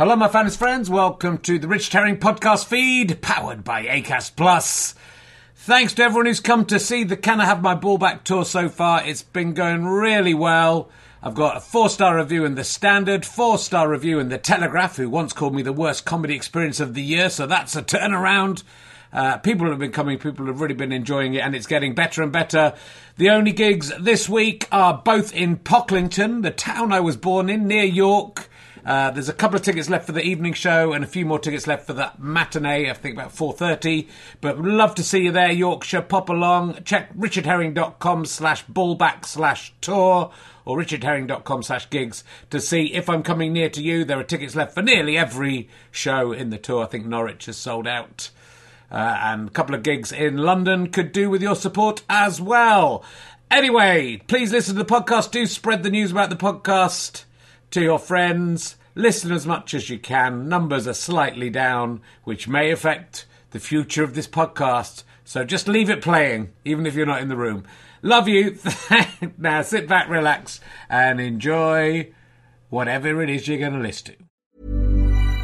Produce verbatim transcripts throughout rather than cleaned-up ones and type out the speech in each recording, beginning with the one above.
Hello, my fans friends. Welcome to the Richard Herring podcast feed, powered by Acast Plus. Thanks to everyone who's come to see the Can I Have My Ball Back tour so far. It's been going really well. I've got a four-star review in The Standard, four-star review in The Telegraph, who once called me the worst comedy experience of the year, so that's a turnaround. Uh, people have been coming, people have really been enjoying it, and it's getting better and better. The only gigs this week are both in Pocklington, the town I was born in, near York. Uh, there's a couple of tickets left for the evening show and a few more tickets left for the matinee, I think about four thirty. But would love to see you there, Yorkshire. Pop along. Check richardherring.com slash ballback slash tour or richardherring.com slash gigs to see if I'm coming near to you. There are tickets left for nearly every show in the tour. I think Norwich has sold out. Uh, and a couple of gigs in London could do with your support as well. Anyway, please listen to the podcast. Do spread the news about the podcast to your friends. Listen as much as you can. Numbers are slightly down, which may affect the future of this podcast. So just leave it playing, even if you're not in the room. Love you. Now sit back, relax, and enjoy whatever it is you're going to listen to.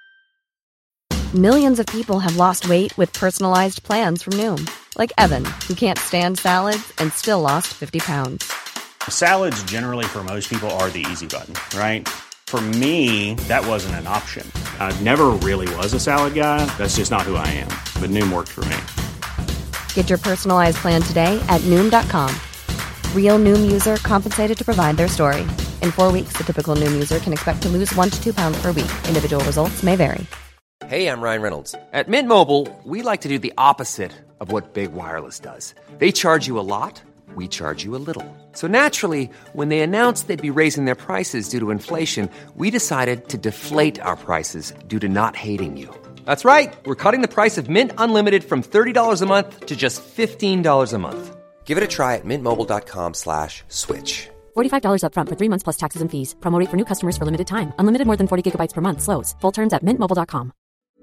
Millions of people have lost weight with personalized plans from Noom. Like Evan, who can't stand salads and still lost fifty pounds. Salads generally for most people are the easy button, right? For me, that wasn't an option. I never really was a salad guy. That's just not who I am. But Noom worked for me. Get your personalized plan today at Noom dot com. Real Noom user compensated to provide their story. In four weeks, the typical Noom user can expect to lose one to two pounds per week. Individual results may vary. Hey, I'm Ryan Reynolds. At Mint Mobile, we like to do the opposite of what Big Wireless does. They charge you a lot. We charge you a little. So naturally, when they announced they'd be raising their prices due to inflation, we decided to deflate our prices due to not hating you. That's right. We're cutting the price of Mint Unlimited from thirty dollars a month to just fifteen dollars a month. Give it a try at mintmobile.com slash switch. forty-five dollars up front for three months plus taxes and fees. Promo rate for new customers for limited time. Unlimited more than forty gigabytes per month. Slows full terms at mint mobile dot com.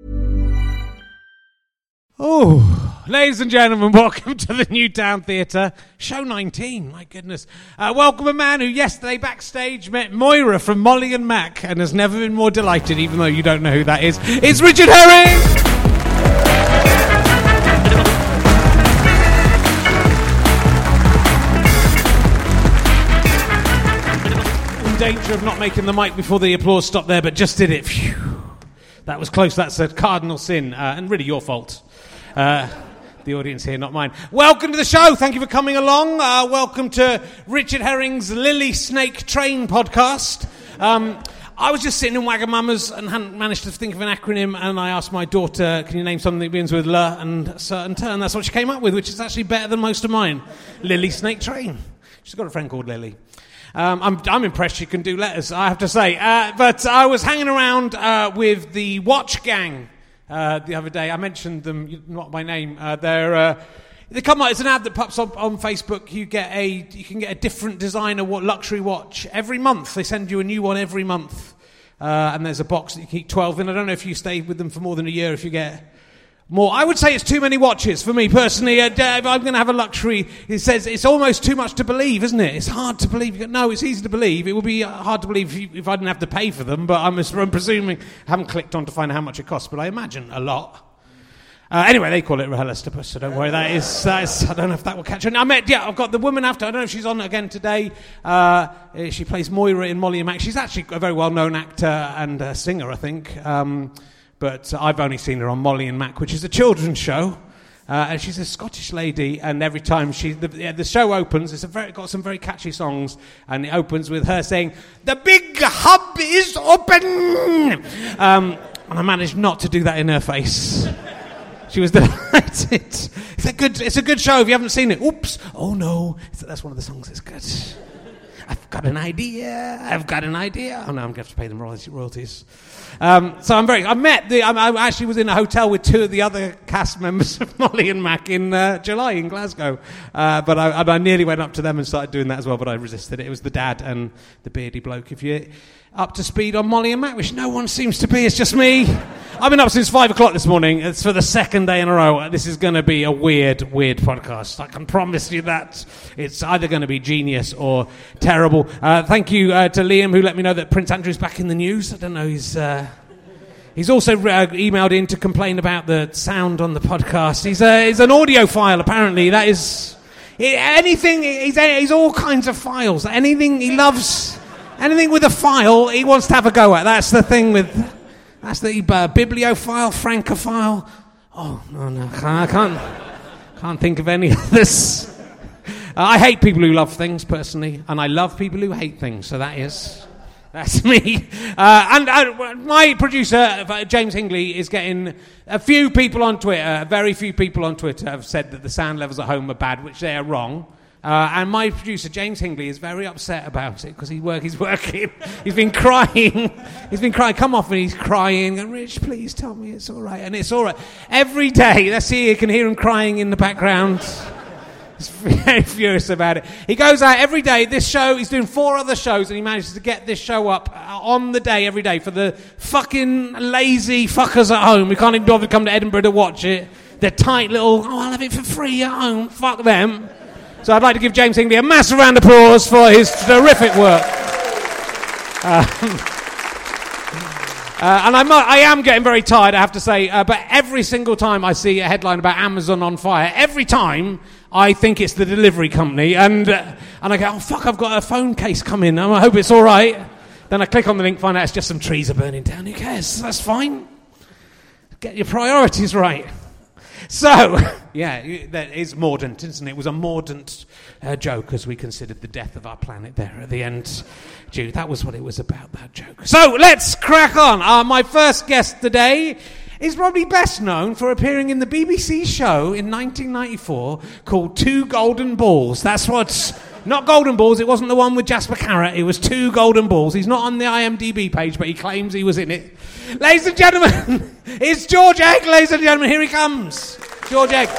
Oh, ladies and gentlemen, welcome to the Newtown Theatre, show nineteen, my goodness. Uh, welcome a man who yesterday backstage met Moira from Molly and Mac and has never been more delighted, even though you don't know who that is. It's Richard Herring! In danger of not making the mic before the applause stopped there, but just did it. Phew. That was close. That's a cardinal sin, uh, and really your fault. Uh, the audience here, not mine. Welcome to the show. Thank you for coming along. Uh, welcome to Richard Herring's Lily Snake Train podcast. Um, I was just sitting in Wagamama's and hadn't managed to think of an acronym, and I asked my daughter, can you name something that begins with L and certain turn? That's what she came up with, which is actually better than most of mine. Lily Snake Train. She's got a friend called Lily. Um, I'm, I'm impressed she can do letters, I have to say. Uh, but I was hanging around uh, with the Watch Gang uh, the other day. I mentioned them, not by name. Uh, they're uh, they come out. It's an ad that pops up on Facebook. You get a you can get a different designer luxury watch every month. They send you a new one every month, uh, and there's a box that you keep twelve in. I don't know if you stay with them for more than a year. If you get more, I would say it's too many watches for me personally. Uh, if I'm going to have a luxury, it says it's almost too much to believe, isn't it? It's hard to believe. No, it's easy to believe. It would be hard to believe if, you, if I didn't have to pay for them, but I'm, I'm presuming, I haven't clicked on to find out how much it costs, but I imagine a lot. Uh, anyway, they call it RHLStopus, so don't worry. That is, that is, I don't know if that will catch on. I met, yeah, I've got the woman after. I don't know if she's on again today. Uh, she plays Moira in Molly and Mac. She's actually a very well-known actor and uh, singer, I think. Um, But I've only seen her on Molly and Mac, which is a children's show. Uh, and she's a Scottish lady, and every time she the, yeah, the show opens, it's a very, got some very catchy songs, and it opens with her saying, "The big hub is open!" Um, and I managed not to do that in her face. She was delighted. It's a good, it's a good show if you haven't seen it. Oops, oh no, that's one of the songs that's good. I've got an idea. I've got an idea. Oh no, I'm going to have to pay them royalties. Um, so I'm very. I met the. I, I actually was in a hotel with two of the other cast members of Molly and Mac in uh, July in Glasgow. Uh, but I, I nearly went up to them and started doing that as well. But I resisted it. It was the dad and the beardy bloke. If you're up to speed on Molly and Mac, which no one seems to be, it's just me. I've been up since five o'clock this morning. It's for the second day in a row. This is going to be a weird, weird podcast. I can promise you that. It's either going to be genius or terrible. Uh, thank you uh, to Liam, who let me know that Prince Andrew's back in the news. I don't know, he's... Uh, He's also uh, emailed in to complain about the sound on the podcast. He's, uh, he's an audiophile, apparently. That is... He, anything... He's, he's all kinds of files. Anything he loves... Anything with a file, he wants to have a go at. That's the thing with... That's the uh, bibliophile, francophile. Oh, no, no. I can't... Can't think of any of this. Uh, I hate people who love things, personally. And I love people who hate things. So that is... That's me. Uh, and uh, my producer, uh, James Hingley, is getting a few people on Twitter, very few people on Twitter have said that the sound levels at home are bad, which they are wrong. Uh, and my producer, James Hingley, is very upset about it because he work, he's working. He's been crying. He's been crying. Come off and he's crying. And Rich, please tell me it's all right. And it's all right. Every day, let's see, you can hear him crying in the background. He's very furious about it. He goes out every day. This show, he's doing four other shows, and he manages to get this show up on the day every day for the fucking lazy fuckers at home who can't even bother to come to Edinburgh to watch it. They're tight little, oh, I'll have it for free at home. Fuck them. So I'd like to give James Hingley a massive round of applause for his terrific work. Um, Uh, and I'm not, I am getting very tired, I have to say, uh, but every single time I see a headline about Amazon on fire, every time I think it's the delivery company, and uh, and I go, oh, fuck, I've got a phone case coming, I hope it's all right. Then I click on the link, find out it's just some trees are burning down. Who cares? That's fine. Get your priorities right. So, yeah, that is mordant, isn't it? It was a mordant uh, joke as we considered the death of our planet there at the end. Jude, that was what it was about, that joke. So, let's crack on. Uh, my first guest today is probably best known for appearing in the B B C show in nineteen ninety-four called Two Golden Balls. That's what's... Not Golden Balls, it wasn't the one with Jasper Carrott, it was Two Golden Balls. He's not on the I M D B page, but he claims he was in it. Ladies and gentlemen, it's George Egg, ladies and gentlemen, here he comes. George Egg.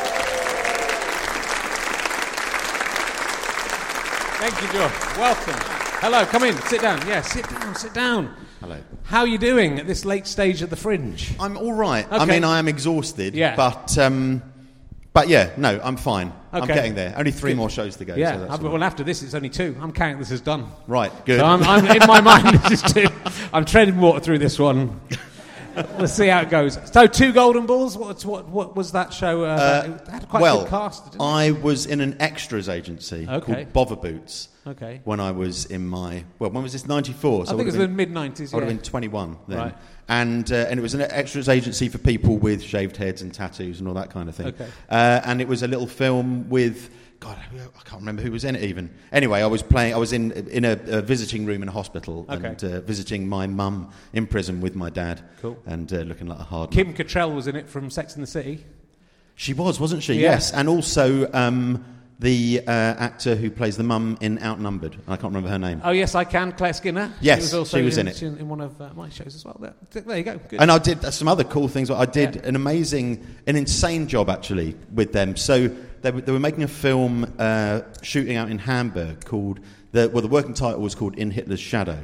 Thank you, George. Welcome. Hello, come in, sit down. Yeah, sit down, sit down. Hello. How are you doing at this late stage of the Fringe? I'm all right. Okay. I mean, I am exhausted, yeah. but... Um, But yeah, no, I'm fine. Okay. I'm getting there. Only three more shows to go. Yeah, so that's I, well, right. after this, it's only two. I'm counting this as done. Right, good. So I'm, I'm in my mind, this is two. I'm treading water through this one. Let's see how it goes. So, Two Golden Balls. What what, what was that show? Uh, Uh, it had quite well, a good cast. Didn't it? I was in an extras agency Okay. called Bother Boots. Okay. When I was in my well, when was this? ninety-four. So I think it was been, the mid nineties. I would Yeah. have been twenty-one then. Right. And uh, and it was an extras agency for people with shaved heads and tattoos and all that kind of thing. Okay. Uh, and it was a little film with. God, I can't remember who was in it even. Anyway, I was playing. I was in in a, a visiting room in a hospital Okay. and uh, visiting my mum in prison with my dad. Cool. And uh, looking like a hard. Kim Cattrall was in it from Sex and the City. She was, wasn't she? Yeah. Yes, and also um, the uh, actor who plays the mum in Outnumbered. I can't remember her name. Oh yes, I can. Claire Skinner. Yes, she was, also she was in, in it. in, in one of uh, my shows as well. There, there you go. Good. And I did some other cool things. I did Yeah. an amazing, an insane job actually with them. So they were, they were making a film uh, shooting out in Hamburg called the well, the working title was called In Hitler's Shadow,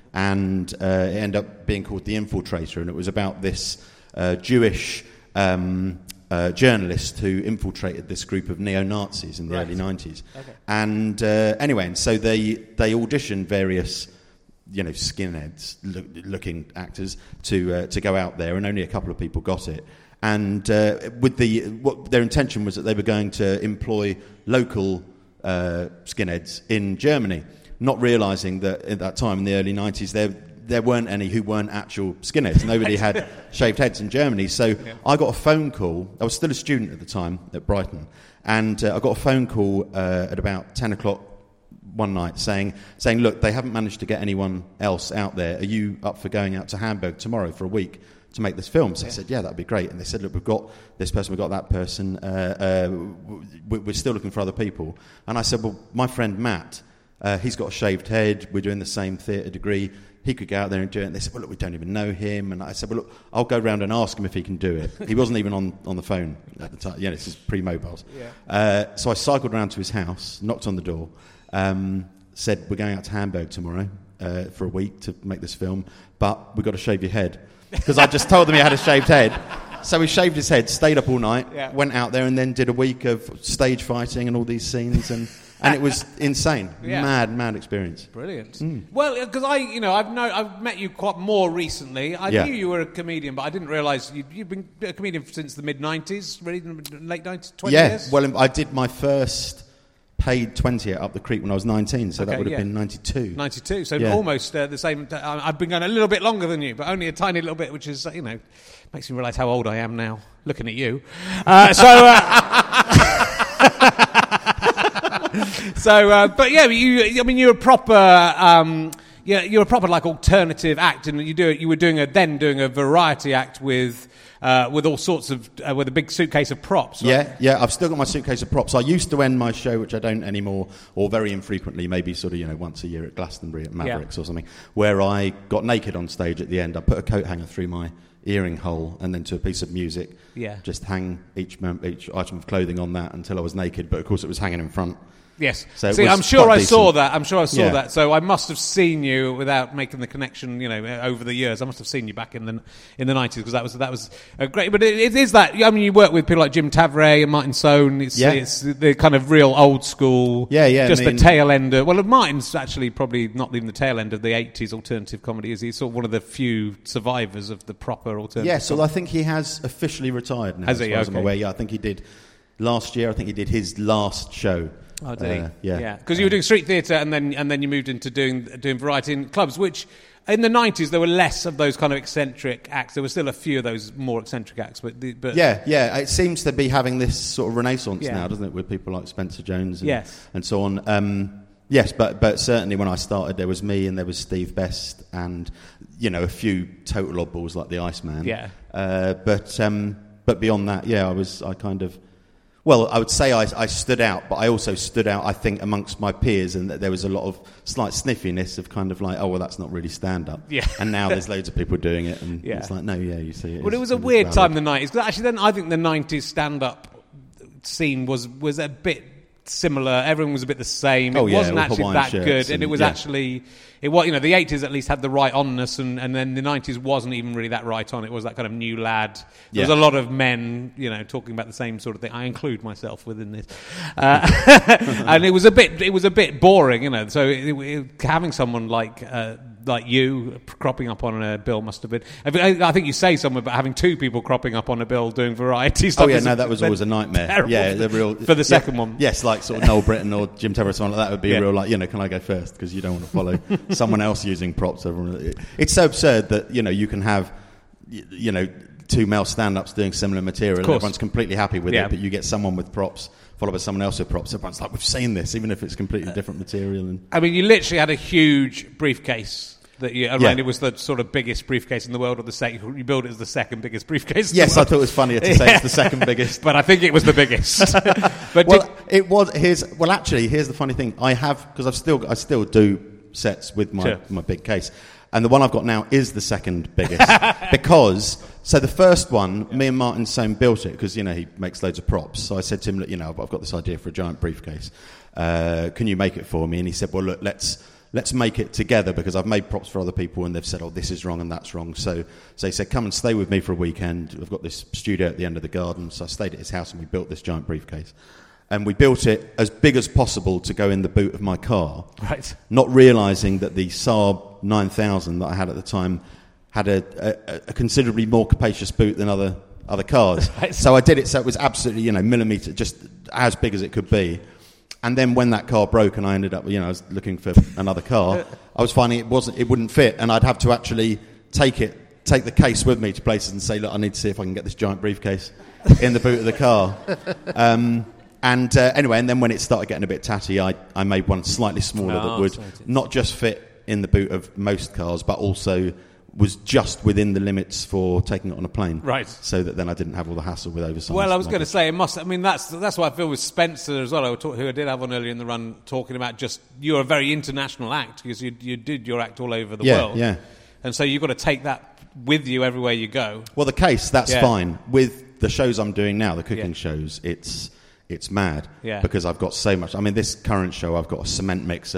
and uh, it ended up being called The Infiltrator, and it was about this uh, Jewish um, uh, journalist who infiltrated this group of neo-Nazis in the Right. early nineties. Okay. And uh, anyway, and so they they auditioned various. You know, skinheads look, looking actors to uh, to go out there, and only a couple of people got it. And uh, with the what their intention was that they were going to employ local uh, skinheads in Germany, not realising that at that time in the early nineties there there weren't any who weren't actual skinheads. Nobody had shaved heads in Germany. So yeah. I got a phone call. I was still a student at the time at Brighton, and uh, I got a phone call uh, at about ten o'clock. One night saying, saying, look, they haven't managed to get anyone else out there. Are you up for going out to Hamburg tomorrow for a week to make this film? So yeah. I said, yeah, that'd be great. And they said, look, we've got this person, we've got that person. Uh, uh, we're still looking for other people. And I said, well, my friend Matt, uh, he's got a shaved head. We're doing the same theatre degree. He could go out there and do it. And they said, well, look, we don't even know him. And I said, well, look, I'll go round and ask him if he can do it. He wasn't even on, on the phone at the time. Yeah, this is pre-mobiles. Yeah. Uh, so I cycled round to his house, knocked on the door. Um, said, we're going out to Hamburg tomorrow. uh, for a week to make this film, but we've got to shave your head. Because I just told them he had a shaved head. So he shaved his head, stayed up all night, yeah. went out there and then did a week of stage fighting and all these scenes, and, and it was insane. Yeah. Mad, mad experience. Brilliant. Mm. Well, because I, you know, I've know I've met you quite more recently. I yeah. knew you were a comedian, but I didn't realise you, you've been a comedian since the mid nineties, really, late nineties, twenty yeah. years? Yeah, well, I did my first paid twenty at Up the Creek when I was nineteen, so okay, that would have yeah. been ninety-two. ninety-two, so yeah. almost uh, the same. T- I've been going a little bit longer than you, but only a tiny little bit, which is, you know, makes me realise how old I am now, looking at you. Uh, so, uh, so, uh, but yeah, you. I mean, you're a proper. Um, yeah, you're a proper like alternative act, and you do. You were doing a then doing a variety act with. Uh, with all sorts of, uh, with a big suitcase of props, right? Yeah, yeah, I've still got my suitcase of props. I used to end my show, which I don't anymore, or very infrequently, maybe sort of, you know, once a year at Glastonbury at Mavericks yeah. or something, where I got naked on stage at the end. I put a coat hanger through my earring hole and then to a piece of music, yeah. just hang each, mem- each item of clothing on that until I was naked, but of course it was hanging in front. Yes. So See, I'm sure I decent. saw that. I'm sure I saw yeah. that. So I must have seen you without making the connection. You know, over the years, I must have seen you back in the in the nineties because that was that was a great. But it, it is that. I mean, you work with people like Jim Tavray and Martin Sohn. It's, yeah. it's the kind of real old school. Yeah, yeah. Just I mean, the tail end. Of, well, Martin's actually probably not even the tail end of the eighties alternative comedy. Is he sort of one of the few survivors of the proper alternative? Yeah. So I think he has officially retired now. Has as he? far as Okay. I'm aware. Yeah, I think he did last year. I think he did his last show. Oh, did he? Uh, yeah, yeah. Because you were doing street theatre, and then and then you moved into doing doing variety in clubs. Which in the nineties there were less of those kind of eccentric acts. There were still a few of those more eccentric acts, but the, but yeah, yeah. It seems to be having this sort of renaissance yeah. now, doesn't it? With people like Spencer Jones, and, yes, and so on. Um, yes, but but certainly when I started, there was me and there was Steve Best, and you know a few total oddballs like the Iceman. Yeah. Uh, but um, but beyond that, yeah, I was I kind of. Well, I would say I, I stood out, but I also stood out, I think, amongst my peers, and that there was a lot of slight sniffiness of kind of like, oh, well, that's not really stand-up. Yeah. And now there's loads of people doing it, and yeah. it's like, no, yeah, you see it. Well, it was a weird time in the nineties. Because actually, then I think the nineties stand-up scene was was a bit similar. Everyone was a bit the same. It oh, yeah, wasn't actually Hawaiian that good, and, and it was yeah. actually it was. You know, the eighties at least had the right onness, and, and then the nineties wasn't even really that right on. It was that kind of new lad. There yeah. was a lot of men, you know, talking about the same sort of thing. I include myself within this, uh, and it was a bit it was a bit boring, you know. So it, it, having someone like. Uh, like you cropping up on a bill must have been. I, I think you say somewhere about having two people cropping up on a bill doing variety stuff. Oh yeah, no, that was always a nightmare. Yeah, the real for the second yeah, one. Yes, like sort of Noel Britton or Jim Tavray or something like that would be yeah. a real like you know, can I go first? Because you don't want to follow someone else using props. Everyone, it's so absurd that you know you can have you know two male stand-ups doing similar material and everyone's completely happy with yeah. it, but you get someone with props followed by someone else with props. Everyone's like, we've seen this, even if it's completely different material. And I mean, you literally had a huge briefcase. That you, around yeah. it was the sort of biggest briefcase in the world, or the second. You build it as the second biggest briefcase. In yes, the I world. thought it was funnier to say it's the second biggest, but I think it was the biggest. But well, did, it was. Here's well, actually, here's the funny thing. I have because I've still I still do sets with my sure. my big case, and the one I've got now is the second biggest because. So the first one, yeah. me and Martin Sohn built it because you know he makes loads of props. So I said to him, look, you know, I've got this idea for a giant briefcase. Uh, can you make it for me? And he said, well, look, let's. Let's make it together because I've made props for other people and they've said, oh, this is wrong and that's wrong. So, so he said, come and stay with me for a weekend. We've got this studio at the end of the garden. So I stayed at his house and we built this giant briefcase. And we built it as big as possible to go in the boot of my car. Right. Not realising that the Saab nine thousand that I had at the time had a, a, a considerably more capacious boot than other other cars. Right. So I did it so it was absolutely, you know, millimetre, just as big as it could be. And then when that car broke and I ended up, you know, I was looking for another car, I was finding it wasn't, it wouldn't fit, and I'd have to actually take it, take the case with me to places and say, look, I need to see if I can get this giant briefcase in the boot of the car. Um, and uh, anyway, and then when it started getting a bit tatty, I, I made one slightly smaller oh, that would sorry. not just fit in the boot of most cars, but also was just within the limits for taking it on a plane. Right. So that then I didn't have all the hassle with oversized. Well, I was going to luggage. say, it must. I mean, that's that's what I feel with Spencer as well, who I did have on earlier in the run, talking about just, you're a very international act, because you, you did your act all over the yeah, world. Yeah, And so you've got to take that with you everywhere you go. Well, the case, that's yeah. fine. With the shows I'm doing now, the cooking yeah. shows, it's it's mad. Yeah. Because I've got so much. I mean, this current show, I've got a cement mixer,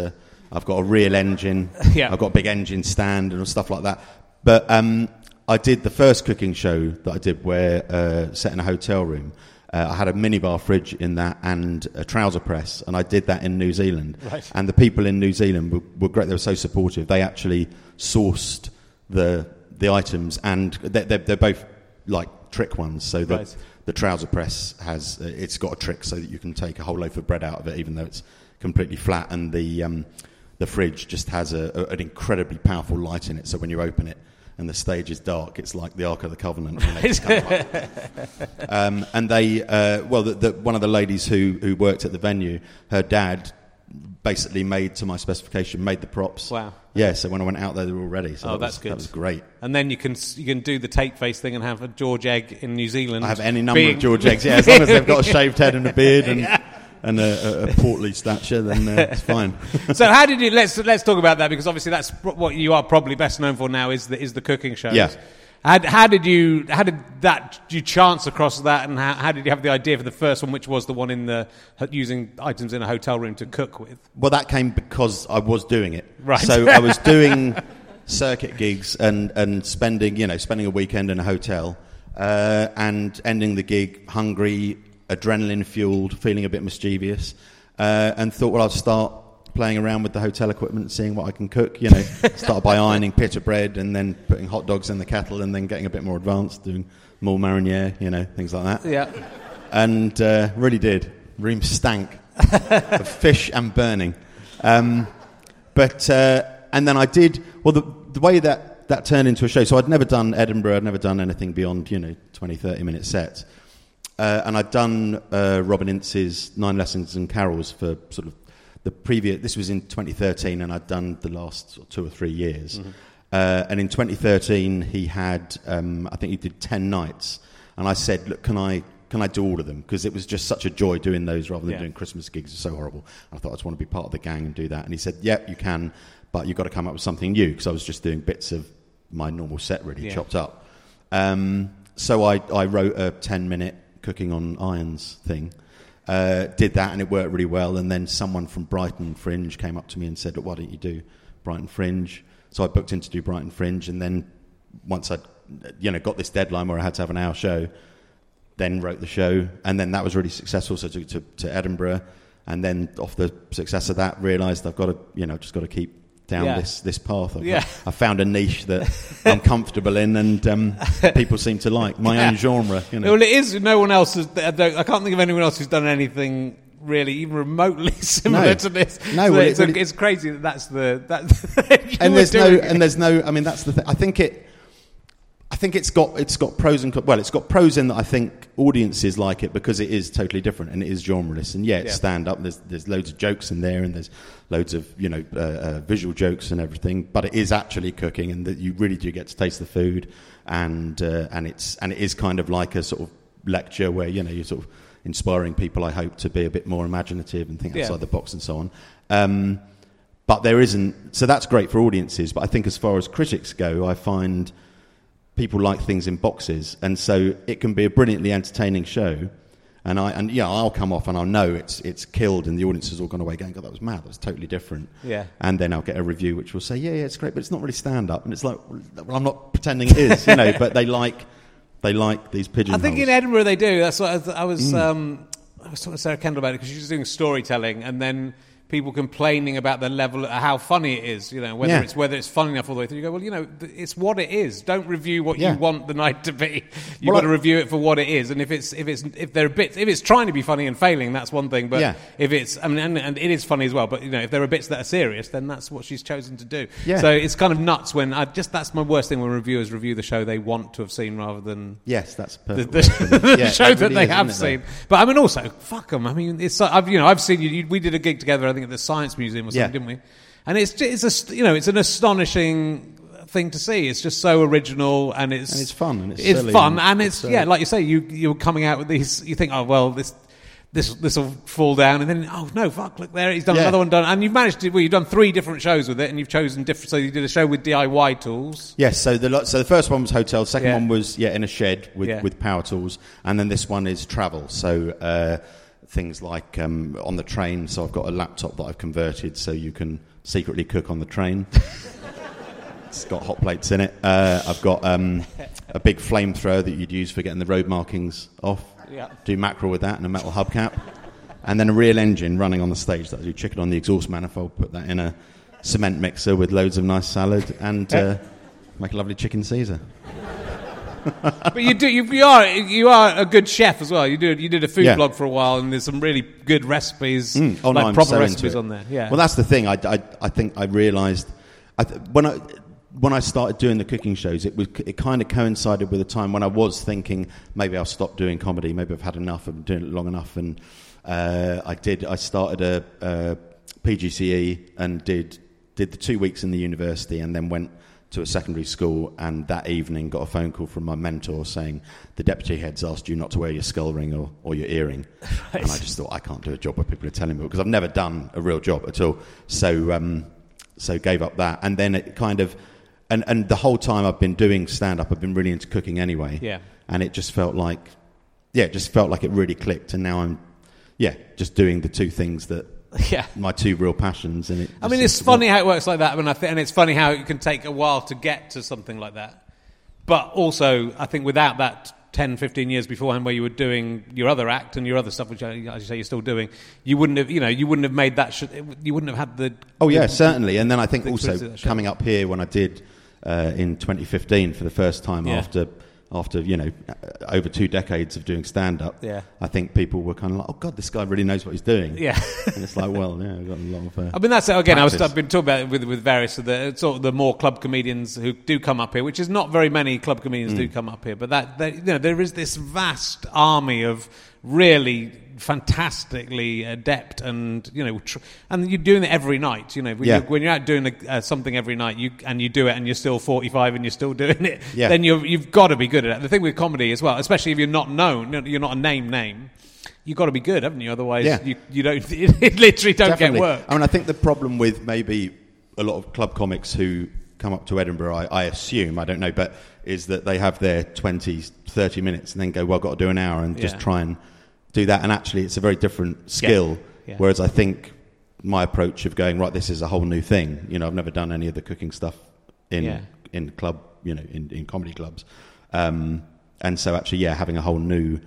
I've got a real engine. Yeah. I've got a big engine stand and stuff like that. But um, I did the first cooking show that I did where uh, set in a hotel room. Uh, I had a minibar fridge in that and a trouser press, and I did that in New Zealand. Right. And the people in New Zealand were, were great. They were so supportive. They actually sourced the the items, and they're, they're, they're both like trick ones. So the, Right. the trouser press has uh, it's got a trick so that you can take a whole loaf of bread out of it, even though it's completely flat. And the um, the fridge just has a, a, an incredibly powerful light in it. So when you open it, and the stage is dark, it's like the Ark of the Covenant. You know, it's kind of like, um, and they, uh, well, the, the, one of the ladies who, who worked at the venue, her dad basically made to my specification, made the props. Wow. Yeah, so when I went out there, they were all ready. So Oh, that that's was, good. That was great. And then you can you can do the tape face thing and have a George Egg in New Zealand. I have any number being- of George eggs, yeah, as long as they've got a shaved head and a beard and, yeah. and a, a, a portly stature, then uh, it's fine. So how did you? Let's let's talk about that, because obviously that's what you are probably best known for now is the is the cooking shows. Yeah. How, how did you? How did that? Did you chance across that, and how, how did you have the idea for the first one, which was the one in the using items in a hotel room to cook with? Well, that came because I was doing it. Right. So I was doing circuit gigs and, and spending, you know, spending a weekend in a hotel uh, and ending the gig hungry, adrenaline fueled, feeling a bit mischievous, uh, and thought, well, I'll start playing around with the hotel equipment and seeing what I can cook. You know, started by ironing pita bread and then putting hot dogs in the kettle and then getting a bit more advanced, doing more mariniere, you know, things like that. Yeah. And uh, really did. Room stank of fish and burning. Um, but uh, and then I did. Well, the, the way that that turned into a show. So I'd never done Edinburgh. I'd never done anything beyond, you know, twenty, thirty minute sets. Uh, and I'd done uh, Robin Ince's Nine Lessons and Carols for sort of the previous. This was in twenty thirteen, and I'd done the last sort of two or three years. Mm-hmm. Uh, and in twenty thirteen, he had. Um, I think he did ten nights, and I said, "Look, can I?" Can I do all of them? Because it was just such a joy doing those rather than yeah. doing Christmas gigs. It's so horrible. And I thought I just want to be part of the gang and do that. And he said, yep, you can, but you've got to come up with something new, because I was just doing bits of my normal set really, yeah. chopped up. Um, so I, I wrote a ten-minute cooking on irons thing, uh, did that, and it worked really well. And then someone from Brighton Fringe came up to me and said, why don't you do Brighton Fringe? So I booked in to do Brighton Fringe, and then once I'd you know, got this deadline where I had to have an hour show, then wrote the show, and then that was really successful. So to, to, to Edinburgh, and then off the success of that, realised I've got to, you know, just got to keep down yeah. this this path. I've, yeah. I found a niche that I'm comfortable in, and um, people seem to like my yeah. own genre. You know, well, it is. No one else has. I can't think of anyone else who's done anything really even remotely similar no. to this. No, so well, it's, it really, it's crazy that that's the that. and there's no, it. and there's no. I mean, that's the thing. I think it. I think it's got it's got pros and well, it's got pros in that I think audiences like it because it is totally different and it is genreless, and yeah, it's yeah. stand up. There's there's loads of jokes in there, and there's loads of you know uh, uh, visual jokes and everything. But it is actually cooking, and that you really do get to taste the food, and uh, and it's and it is kind of like a sort of lecture where you know you're sort of inspiring people. I hope to be a bit more imaginative and think outside yeah. the box and so on. Um, but there isn't, so that's great for audiences. But I think as far as critics go, I find people like things in boxes, and so it can be a brilliantly entertaining show, and I and yeah, I'll come off and I'll know it's it's killed, and the audience has all gone away going, God, that was mad, that was totally different. Yeah. And then I'll get a review which will say, yeah, yeah, it's great, but it's not really stand up, and it's like, well, I'm not pretending it is, you know, but they like they like these pigeonholes. I think in Edinburgh they do. That's what I was. I was, mm. um, I was talking to Sarah Kendall about it because she was doing storytelling, and then people complaining about the level, how funny it is, you know, whether yeah. it's whether it's funny enough all the way through. You go, well, you know, it's what it is. Don't review what yeah. you want the night to be. You've well, got to I, review it for what it is. And if it's if it's if there are bits, if it's trying to be funny and failing, that's one thing. But yeah. if it's, I mean, and, and it is funny as well. But you know, if there are bits that are serious, then that's what she's chosen to do. Yeah. So it's kind of nuts when I just that's my worst thing when reviewers review the show they want to have seen rather than yes, that's perfect. The, the, the yeah, show that really they is, have seen. But I mean, also fuck them. I mean, it's I've you know I've seen you. We did a gig together. I think at the Science Museum or something. Yeah. Didn't we? And it's it's a you know it's an astonishing thing to see. It's just so original, and it's and it's fun, and it's, it's silly fun, and, and it's, it's uh, yeah, like you say, you you're coming out with these. You think, oh well, this this this will fall down, and then oh no, fuck, look there, he's done yeah. another one done, and you've managed to. Well, you've done three different shows with it, and you've chosen different. So you did a show with D I Y tools. Yes, so the so the first one was hotel, second Yeah. one was yeah in a shed with Yeah. with power tools, and then this one is travel. So. Uh, Things like um, on the train, so I've got a laptop that I've converted so you can secretly cook on the train. It's got hot plates in it. Uh, I've got um, a big flamethrower that you'd use for getting the road markings off. Yeah. Do mackerel with that and a metal hubcap. And then a real engine running on the stage that I do chicken on the exhaust manifold, put that in a cement mixer with loads of nice salad and uh, make a lovely chicken Caesar. But you do you, you are you are a good chef as well. You do you did a food Yeah. blog for a while, and there's some really good recipes, Mm. Oh, no, like I'm proper so into recipes it. on there. Yeah. Well, that's the thing. I, I, I think I realised I th- when I when I started doing the cooking shows, it was it kind of coincided with a time when I was thinking maybe I'll stop doing comedy. Maybe I've had enough. I've been doing it long enough, and uh, I did. I started a, a P G C E and did did the two weeks in the university, and then went to a secondary school, and that evening got a phone call from my mentor saying the deputy head's asked you not to wear your skull ring or, or your earring. Right. And I just thought, I can't do a job where people are telling me, because I've never done a real job at all. So um, so gave up that. And then it kind of, and, and the whole time I've been doing stand-up, I've been really into cooking anyway. Yeah. And it just felt like, yeah, it just felt like it really clicked. And now I'm, yeah, just doing the two things that, Yeah, my two real passions. And it I mean, it's funny how it works like that. I mean, I think, and it's funny how it can take a while to get to something like that. But also, I think without that ten, fifteen years beforehand, where you were doing your other act and your other stuff, which, as you say, you're still doing, you wouldn't have, you know, you wouldn't have made that. Sh- you wouldn't have had the. Oh yeah, the, certainly. And then I think the also coming up here when I did uh, in twenty fifteen for the first time Yeah. after. After, you know, over two decades of doing stand-up, Yeah. I think people were kind of like, oh, God, this guy really knows what he's doing. Yeah. And it's like, well, yeah, I've got a lot of uh, I mean, that's it. Again, I was, practice. I've been talking about it with, with various of the sort of the more club comedians who do come up here, which is not very many club comedians Mm. do come up here, but that, that you know, there is this vast army of really fantastically adept and, you know, tr- and you're doing it every night, you know, when, Yeah. you're, when you're out doing a, uh, something every night, you and you do it and you're still forty-five and you're still doing it, Yeah. then you're, you've got to be good at it. The thing with comedy as well, especially if you're not known, you're not a name name, you've got to be good, haven't you? Otherwise, Yeah. you, you don't, it literally don't Definitely. get work. I mean, I think the problem with maybe a lot of club comics who come up to Edinburgh, I, I assume, I don't know, but is that they have their twenty, thirty minutes and then go, well, I've got to do an hour and just Yeah. try and do that. And actually, it's a very different skill. Yeah. Whereas I think my approach of going, right, this is a whole new thing. You know, I've never done any of the cooking stuff in Yeah. in club, you know, in, in comedy clubs. Um, and so actually, yeah, having a whole new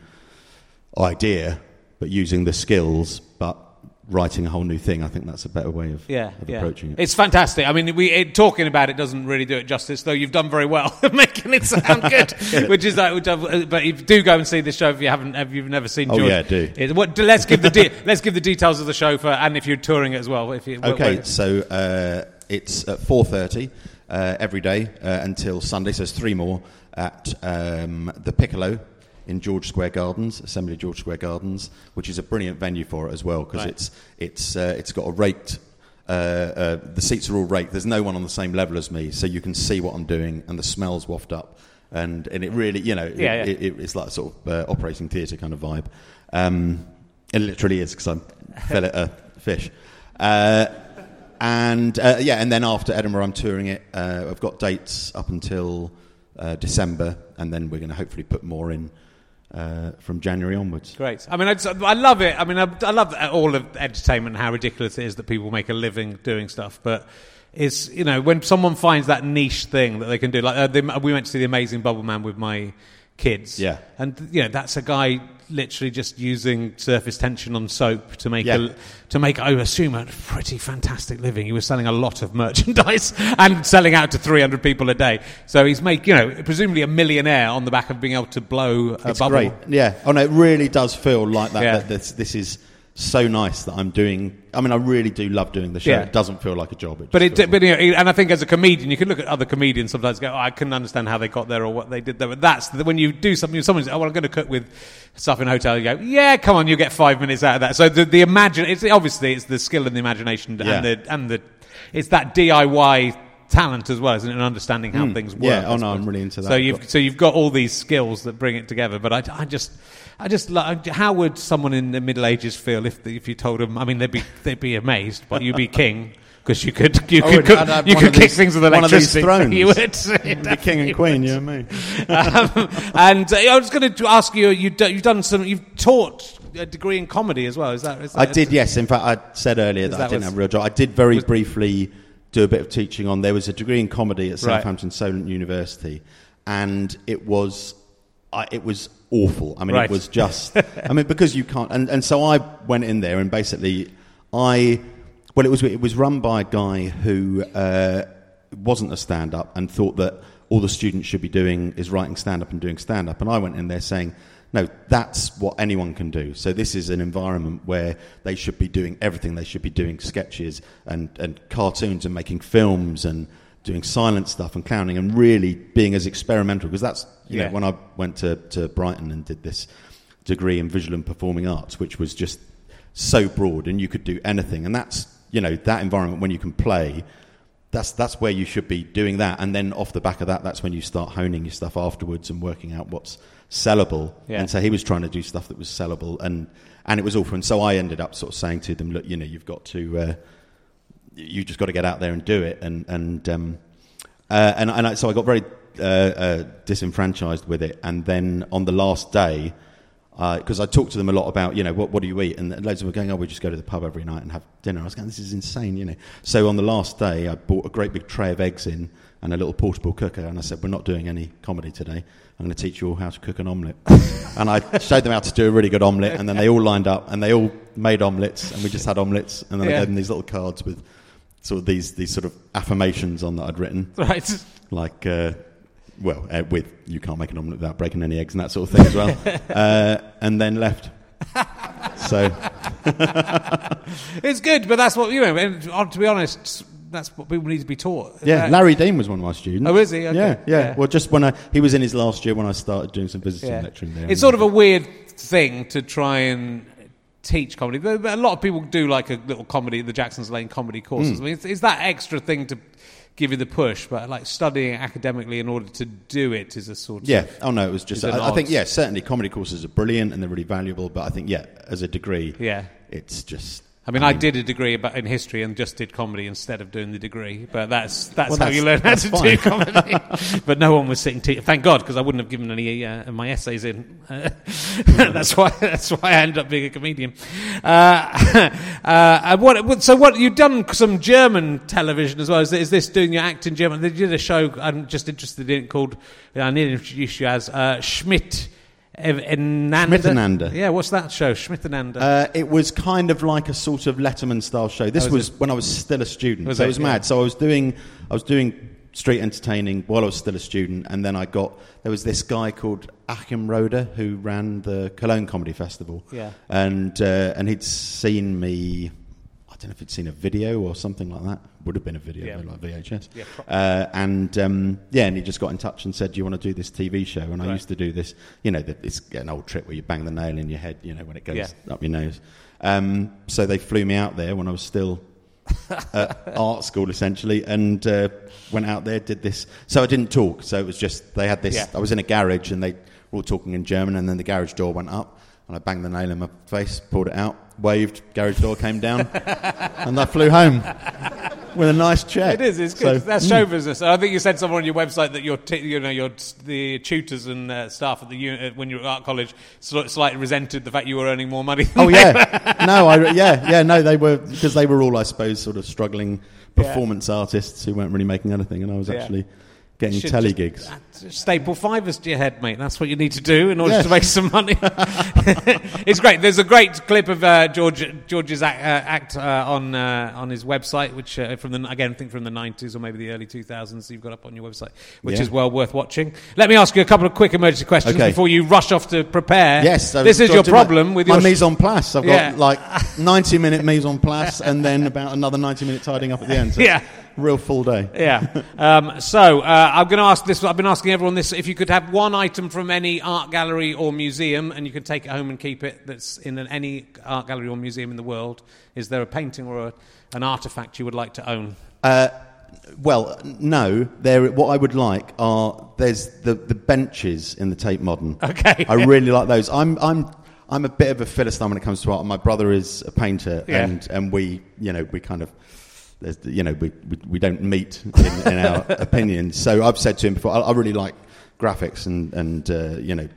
idea, but using the skills, but writing a whole new thing, I think that's a better way of, Yeah, of yeah. approaching it. It's fantastic. I mean, we it, talking about it doesn't really do it justice, though you've done very well making it sound good. Which is like, which I've, but if, do go and see the show if you haven't, if you've never seen. Oh, George. yeah, do. It, what, let's give the de- let's give the details of the show for, and if you're touring it as well. If you, Okay, wh- wh- so uh, it's at four thirty uh, every day uh, until Sunday. So there's three more at um, the Piccolo in George Square Gardens, Assembly George Square Gardens, which is a brilliant venue for it as well, because Right. it's it's uh, it's got a raked. Uh, uh, the seats are all raked. There's no one on the same level as me, so you can see what I'm doing, and the smells waft up, and and it really, you know, it, Yeah, yeah. It, it, it's like a sort of uh, operating theatre kind of vibe. Um, it literally is, because I'm fillet a fish. Uh, and uh, yeah, and then after Edinburgh, I'm touring it. Uh, I've got dates up until uh, December, and then we're going to hopefully put more in uh, from January onwards. Great. I mean, I, just, I love it. I mean, I, I love all of entertainment and how ridiculous it is that people make a living doing stuff. But it's, you know, when someone finds that niche thing that they can do, like uh, they, we went to see The Amazing Bubble Man with my kids. Yeah. And, you know, that's a guy literally just using surface tension on soap to make, Yeah. a, to make, I assume, a pretty fantastic living. He was selling a lot of merchandise and selling out to three hundred people a day. So he's make, you know, presumably a millionaire on the back of being able to blow a It's bubble. great. Yeah. Oh no, it really does feel like that. Yeah. That this, this is so nice that I'm doing. I mean, I really do love doing the show. Yeah. It doesn't feel like a job. It But just it, feels but you know, and I think as a comedian, you can look at other comedians sometimes and go, oh, I couldn't understand how they got there or what they did there. But that's the, when you do something, someone's, oh, well, I'm going to cook with stuff in a hotel. You go, yeah, come on, you get five minutes out of that. So the, the imagine, it's obviously it's the skill and the imagination Yeah. and the and the, it's that D I Y talent as well, isn't it? And understanding how things work. Yeah. I Oh no, suppose. I'm really into that. So you've But- so you've got all these skills that bring it together. But I, I just. I just like. How would someone in the Middle Ages feel if if you told them? I mean, they'd be they'd be amazed, but you'd be king because you could you Oh, could and cook, I'd have you one could of kick these- things with one of these electricity. thrones. You would the king and queen, you and me. um, and uh, I was going to ask you. You you've done some. You've taught a degree in comedy as well. Is that? Is that I did, yes. In fact, I said earlier that, that I didn't was- have a real job. I did very was- briefly do a bit of teaching on. There was a degree in comedy at Right. Southampton Solent University, and it was I, it was awful. I mean, Right. it was just. I mean, because you can't. And, and so I went in there, and basically, I well, it was it was run by a guy who uh, wasn't a stand-up and thought that all the students should be doing is writing stand-up and doing stand-up, and I went in there saying, no, that's what anyone can do. So this is an environment where they should be doing everything. They should be doing sketches and, and cartoons and making films and doing silent stuff and clowning and really being as experimental. Because that's, you Yeah. know, when I went to, to Brighton and did this degree in visual and performing arts, which was just so broad and you could do anything. And that's, you know, that environment when you can play, that's that's where you should be doing that. And then off the back of that, that's when you start honing your stuff afterwards and working out what's sellable. Yeah. And so he was trying to do stuff that was sellable, and and it was awful. And so I ended up sort of saying to them, look, you know, you've got to, uh, you just got to get out there and do it. And and um, uh, and, and I, so I got very uh, uh, disenfranchised with it. And then on the last day, because uh, I talked to them a lot about, you know, what what do you eat? And loads of them were going, oh, we just go to the pub every night and have dinner. I was going, this is insane, you know. So on the last day, I bought a great big tray of eggs in and a little portable cooker, and I said, we're not doing any comedy today. I'm going to teach you all how to cook an omelette. And I showed them how to do a really good omelette, and then they all lined up, and they all made omelettes, and we just had omelettes, and then Yeah. I gave them these little cards with sort of these, these sort of affirmations on that I'd written. Right. Like, uh, well, uh, with you can't make an omelette without breaking any eggs and that sort of thing as well. uh, and then left. So It's good, but that's what, you know, and uh, to be honest, that's what people need to be taught. yeah, Uh, Larry Dean was one of my students. Oh, is he? Okay. Yeah, yeah, Yeah. Well, just when I he was in his last year when I started doing some visiting yeah. lecturing there. It's sort of a weird thing to try and teach comedy. But a lot of people do like a little comedy, the Jackson's Lane comedy courses. Mm. I mean, it's, it's that extra thing to give you the push, but like studying academically in order to do it is a sort yeah. of... Oh no, it was just. It's an I, I think odd- yeah, certainly comedy courses are brilliant and they're really valuable. But I think yeah, as a degree, Yeah. it's just. I mean, I did a degree about in history and just did comedy instead of doing the degree, but that's that's Well, how that's- you learn how that's to fine. do comedy. But no one was sitting. Te- Thank God, because I wouldn't have given any uh, my essays in. Uh, that's why that's why I ended up being a comedian. Uh, uh, what, what, so what you've done some German television as well? Is, is this doing your act in German? They did a show. I'm just interested in it called. I need to introduce you as uh, Schmidt. Schmittenander. Yeah, what's that show? Schmittenander. Uh, it was kind of like a sort of Letterman-style show. This Oh, was was when I was still a student, Was so it? it was Yeah. mad. So I was doing, I was doing street entertaining while I was still a student, and then I got there was this guy called Achim Roeder who ran the Cologne Comedy Festival. Yeah. and uh, and he'd seen me. I don't know if he'd seen a video or something like that. Would have been a video, Yeah. like V H S. Yeah, pro- Uh, and um, yeah, and he just got in touch and said, "Do you want to do this T V show?" And I Right. used to do this, you know, the, it's an old trick where you bang the nail in your head, you know, when it goes Yeah. up your nose. Um, so they flew me out there when I was still at art school, essentially, and uh, went out there, did this. So I didn't talk. So it was just they had this. Yeah. I was in a garage, and they were all talking in German, and then the garage door went up. And I banged the nail in my face, pulled it out, waved, garage door came down, and I flew home with a nice check. It is. It's good. So, That's mm. show business. I think you said somewhere on your website that your, t- you know, your the tutors and uh, staff at the uni- uh, when you were at art college sort slightly resented the fact you were earning more money. Than Oh they yeah, no, I yeah yeah no, they were because they were all, I suppose, sort of struggling performance artists who weren't really making anything, and I was Yeah. actually getting Should telly just- gigs. uh, Staple fivers to your head, mate. That's what you need to do in order Yes. to make some money. It's great. There's a great clip of uh, George George's act, uh, act uh, on uh, on his website, which uh, from the again I think from the nineties or maybe the early two thousands. You've got up on your website, which Yeah. is well worth watching. Let me ask you a couple of quick emergency questions Okay. before you rush off to prepare. Yes, I've this is got your to do my- problem with my your mise en place. I've Yeah. got like ninety minute mise en place, and then about another ninety minute tidying up at the end. So Yeah. real full day. Yeah. Um, so uh, I'm going to ask this. I've been asking everyone this. If you could have one item from any art gallery or museum, and you can take it home and keep it, that's in an, any art gallery or museum in the world, is there a painting or a, an artifact you would like to own? Uh, well, no. There. What I would like are there's the, the benches in the Tate Modern. Okay. I really like those. I'm I'm I'm a bit of a philistine when it comes to art. My brother is a painter, Yeah. and and we you know we kind of. There's, you know, we, we we don't meet in, in our opinions. So I've said to him before, I, I really like graphics and and uh, you know,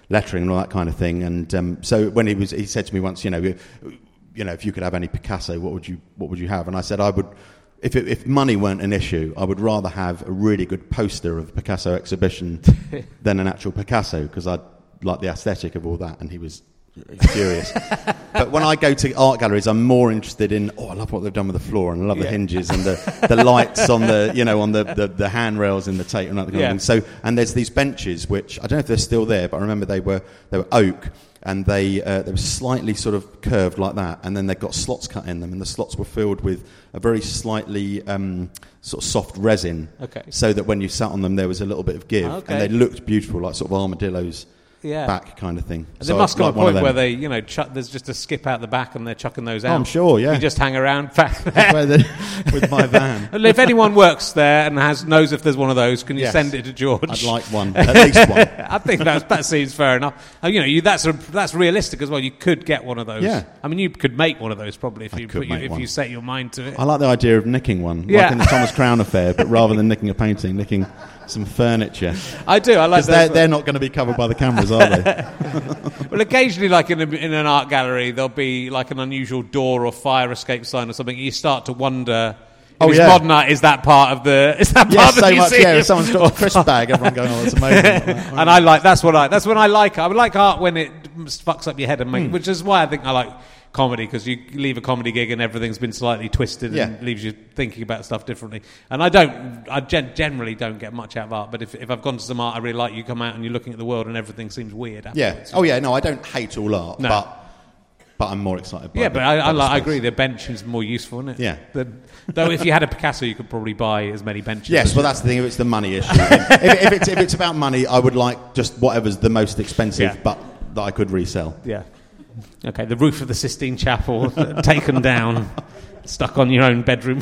lettering and all that kind of thing. And um, so when he was, he said to me once, you know, you know, if you could have any Picasso, what would you what would you have? And I said I would. If it, if money weren't an issue, I would rather have a really good poster of a Picasso exhibition than an actual Picasso, because I like the aesthetic of all that. And he was furious. But when I go to art galleries, I'm more interested in, oh, I love what they've done with the floor, and I love yeah. the hinges and the, the lights on the, you know, on the, the, the handrails in the Tate and that kind yeah. of thing. So, and there's these benches which I don't know if they're still there, but I remember they were they were oak. And they uh, they were slightly sort of curved like that, and then they've got slots cut in them, and the slots were filled with a very slightly um, sort of soft resin, okay. so that when you sat on them, there was a little bit of give, okay. and they looked beautiful, like sort of armadillos. Yeah. Back kind of thing. And so there must come like a point where they, you know, chuck, there's just a skip out the back and they're chucking those out. Oh, I'm sure, yeah. You just hang around back there. With my van. And if anyone works there and has knows if there's one of those, can you yes. send it to George? I'd like one, at least one. I think that's, that seems fair enough. Uh, you know, you, that's a, that's realistic as well. You could get one of those. Yeah. I mean, you could make one of those probably if I you could put you, make if one. you set your mind to it. I like the idea of nicking one, yeah. like in the Thomas Crown affair, but rather than nicking a painting, nicking some furniture. I do. I like that. They're, they're not going to be covered by the cameras, are they? Well, occasionally, like in, a, in an art gallery, there'll be like an unusual door or fire escape sign or something. You start to wonder. Oh, If yeah. it's modern art, is that part of the? Is that part yes, of the so museum? much. Yeah, if someone's got a crisp bag, everyone going, "Oh, that's amazing!" Like that. And I like that's what I that's when I like. I would like art when it fucks up your head and make, Mm. which is why I think I like comedy, because you leave a comedy gig and everything's been slightly twisted Yeah. and leaves you thinking about stuff differently. And I don't, I gen- generally don't get much out of art. But if if I've gone to some art I really like, you come out and you're looking at the world and everything seems weird. Yeah. Afterwards. Oh, yeah. No, I don't hate all art, No. but but I'm more excited. By Yeah, the, but I, I, by the like, I space. agree. The bench is more useful, isn't it? Yeah. The, though, if you had a Picasso, you could probably buy as many benches. Yes, as well, you- that's the thing. If it's the money issue, if, if it's if it's about money, I would like just whatever's the most expensive, Yeah. but that I could resell. Yeah. Okay, the roof of the Sistine Chapel taken down, stuck on your own bedroom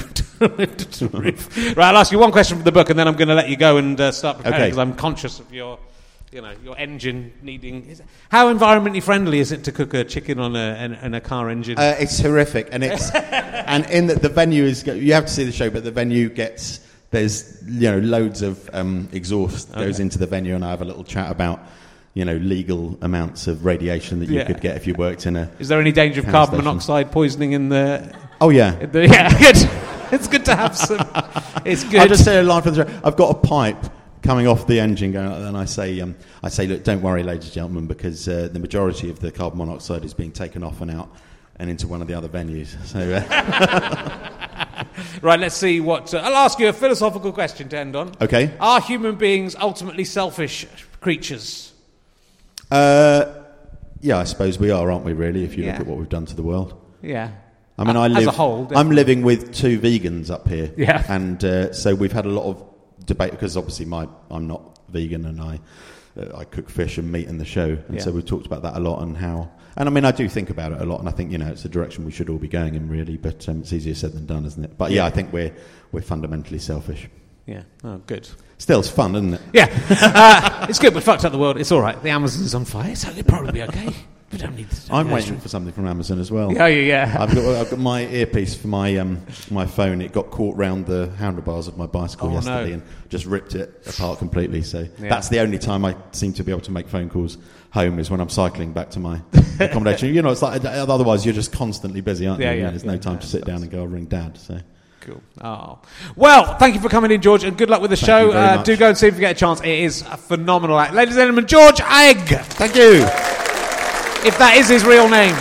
roof. Right, I'll ask you one question from the book, and then I'm going to let you go and uh, start preparing, Okay. because I'm conscious of your, you know, your engine needing. Is it, how environmentally friendly is it to cook a chicken on a in, in a car engine? Uh, it's horrific, and it's and in the, the venue is you have to see the show, but the venue gets there's you know loads of um, exhaust goes Okay. into the venue, and I have a little chat about you know legal amounts of radiation that you Yeah. could get if you worked in a. is there any danger of power carbon station. monoxide poisoning in the? Oh yeah. in the yeah, good. It's good to have some. It's good. I'll just say a line from the show. I've got a pipe coming off the engine going, and I say, um, I say, look, don't worry, ladies and gentlemen, because uh, the majority of the carbon monoxide is being taken off and out and into one of the other venues. So, uh, Right, let's see what. Uh, I'll ask you a philosophical question to end on. okay. Are human beings ultimately selfish creatures? Uh, yeah, I suppose we are, aren't we? Really, if you Yeah. look at what we've done to the world. Yeah. I mean, Uh, I as live. a whole, I'm definitely. living with two vegans up here. Yeah. And uh, so we've had a lot of debate because obviously my I'm not vegan and I uh, I cook fish and meat in the show, and Yeah. so we've talked about that a lot and how. And I mean, I do think about it a lot, and I think you know it's a direction we should all be going in, really. But um, it's easier said than done, isn't it? But yeah, Yeah. I think we're we're fundamentally selfish. Yeah. Oh, good. Still, it's fun, isn't it? Yeah. Uh, it's good. We fucked up the world. It's all right. The Amazon's on fire, so it'll probably be okay. We don't need. To, I'm waiting for something from Amazon as well. Yeah, yeah, yeah. I've got I've got my earpiece for my um, my phone. It got caught round the handlebars of my bicycle Oh, yesterday no. and just ripped it apart completely. So Yeah. that's the only time I seem to be able to make phone calls home is when I'm cycling back to my accommodation. You know, it's like otherwise you're just constantly busy, aren't you? Yeah, You know, yeah, There's yeah, no time yeah, to sit it down does. and go, I'll ring Dad. So Cool. Oh. Well, thank you for coming in, George, and good luck with the Thank show. you very Uh, much. do go and see if you get a chance. It is a phenomenal act. Ladies and gentlemen, George Egg, thank you. if that is his real name.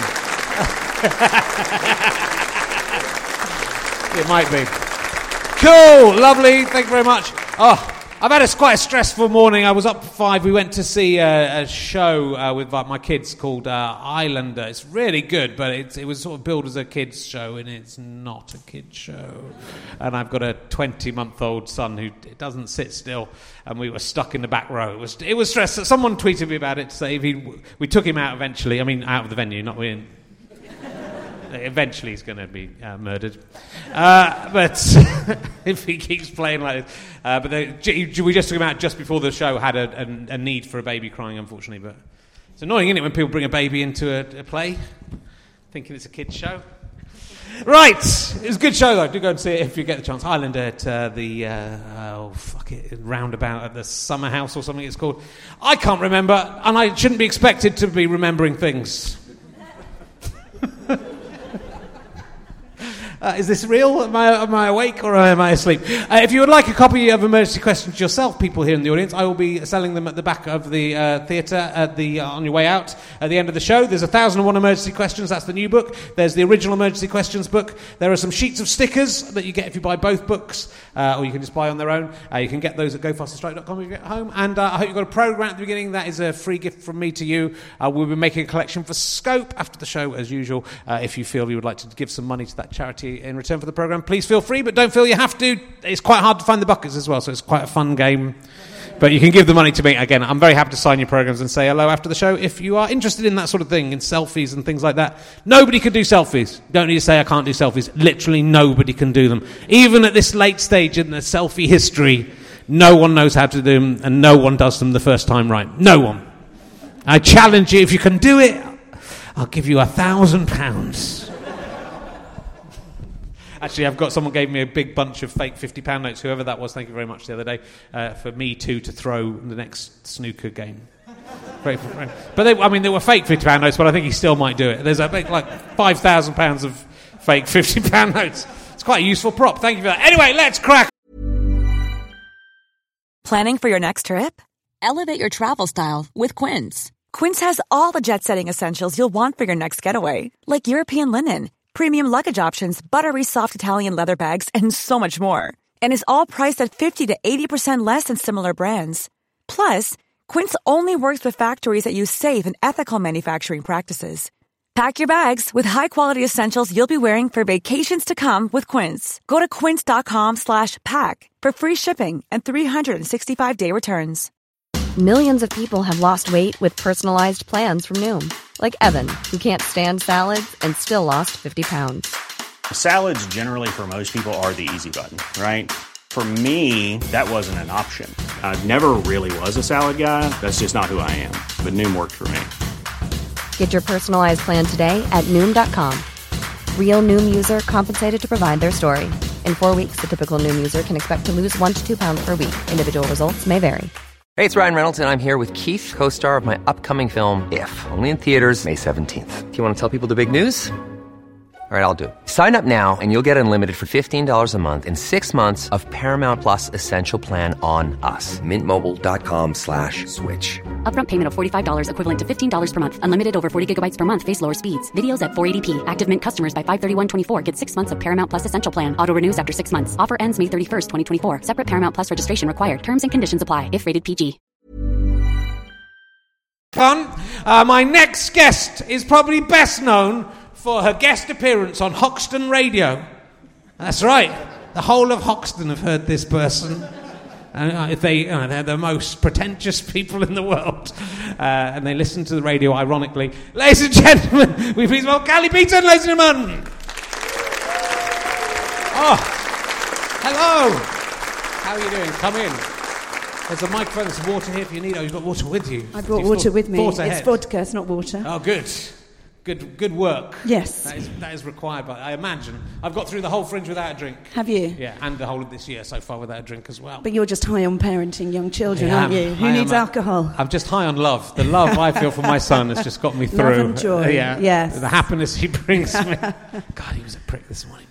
It might be. Cool, lovely, thank you very much. Oh, I've had a quite a stressful morning. I was up at five. We went to see a, a show uh, with like, my kids called uh, Islander. It's really good, but it's, it was sort of billed as a kids show, and it's not a kids show. And I've got a twenty-month-old son who doesn't sit still, and we were stuck in the back row. It was it was stressful. Someone tweeted me about it to say if he, we took him out eventually. I mean, out of the venue, not in. Eventually he's going to be uh, murdered. Uh, but if he keeps playing like this. Uh, but the, we just took him out just before the show had a, a, a need for a baby crying, unfortunately. But it's annoying, isn't it, when people bring a baby into a, a play, thinking it's a kid's show. Right, it was a good show though. Do go and see it if you get the chance. Highlander at uh, the uh, oh fuck it, roundabout at the Summer House or something it's called. I can't remember, and I shouldn't be expected to be remembering things. Uh, is this real? Am I, am I awake or am I asleep? Uh, if you would like a copy of Emergency Questions yourself, people here in the audience, I will be selling them at the back of the uh, theatre at the uh, on your way out at the end of the show. There's one thousand and one Emergency Questions. That's the new book. There's the original Emergency Questions book. There are some sheets of stickers that you get if you buy both books, uh, or you can just buy on their own. Uh, you can get those at go faster strike dot com if you get home. And uh, I hope you've got a programme at the beginning. That is a free gift from me to you. Uh, we'll be making a collection for Scope after the show, as usual. Uh, if you feel you would like to give some money to that charity in return for the programme, please feel free, but don't feel you have to. It's quite hard to find the buckets as well, so it's quite a fun game. But you can give the money to me. Again, I'm very happy to sign your programmes and say hello after the show if you are interested in that sort of thing, in selfies and things like that. Nobody can do selfies. Don't need to say I can't do selfies. Literally nobody can do them. Even at this late stage in the selfie history, no one knows how to do them, and no one does them the first time right. No one. I challenge you, if you can do it, I'll give you a thousand pounds. Actually, I've got someone gave me a big bunch of fake fifty pound notes, whoever that was, thank you very much, the other day, uh, for me too to throw the next snooker game. But they, I mean, they were fake fifty pound notes, but I think he still might do it. There's a big, like five thousand pounds of fake fifty pound notes. It's quite a useful prop. Thank you for that. Anyway, let's crack. Planning for your next trip? Elevate your travel style with Quince. Quince has all the jet-setting essentials you'll want for your next getaway, like European linen, premium luggage options, buttery soft Italian leather bags, and so much more. And is all priced at fifty to eighty percent less than similar brands. Plus, Quince only works with factories that use safe and ethical manufacturing practices. Pack your bags with high-quality essentials you'll be wearing for vacations to come with Quince. Go to quince.com slash pack for free shipping and three sixty-five day returns. Millions of people have lost weight with personalized plans from Noom. Like Evan, who can't stand salads and still lost fifty pounds. Salads generally for most people are the easy button, right? For me, that wasn't an option. I never really was a salad guy. That's just not who I am. But Noom worked for me. Get your personalized plan today at Noom dot com. Real Noom user compensated to provide their story. In four weeks, the typical Noom user can expect to lose one to two pounds per week. Individual results may vary. Hey, it's Ryan Reynolds, and I'm here with Keith, co-star of my upcoming film, If, only in theaters May seventeenth. Do you want to tell people the big news? All right, I'll do it. Sign up now and you'll get unlimited for fifteen dollars a month and six months of Paramount Plus Essential Plan on us. Mint Mobile dot com slash switch. Upfront payment of forty-five dollars equivalent to fifteen dollars per month. Unlimited over forty gigabytes per month. Face lower speeds. Videos at four eighty p. Active Mint customers by five thirty-one twenty-four get six months of Paramount Plus Essential Plan. Auto renews after six months. Offer ends May thirty-first, twenty twenty-four. Separate Paramount Plus registration required. Terms and conditions apply if rated P G. Fun. Uh, my next guest is probably best known for her guest appearance on Hoxton Radio. That's right. The whole of Hoxton have heard this person. And uh, they, uh, they're the most pretentious people in the world. Uh, and they listen to the radio, ironically. Ladies and gentlemen, we please welcome Cally Beaton, ladies and gentlemen. Oh, hello. How are you doing? Come in. There's a microphone, there's water here if you need. Oh, you've got water with you. I brought You've water thought, with me. It's ahead. vodka, it's not water. Oh, good. Good good work. Yes. That is, that is required, by, I imagine. I've got through the whole Fringe without a drink. Have you? Yeah, and the whole of this year so far without a drink as well. But you're just high on parenting young children, I aren't am. you? Who I needs am. alcohol? I'm just high on love. The love I feel for my son has just got me through. Love and joy, Uh, yeah. yes. The happiness he brings me. God, he was a prick this morning.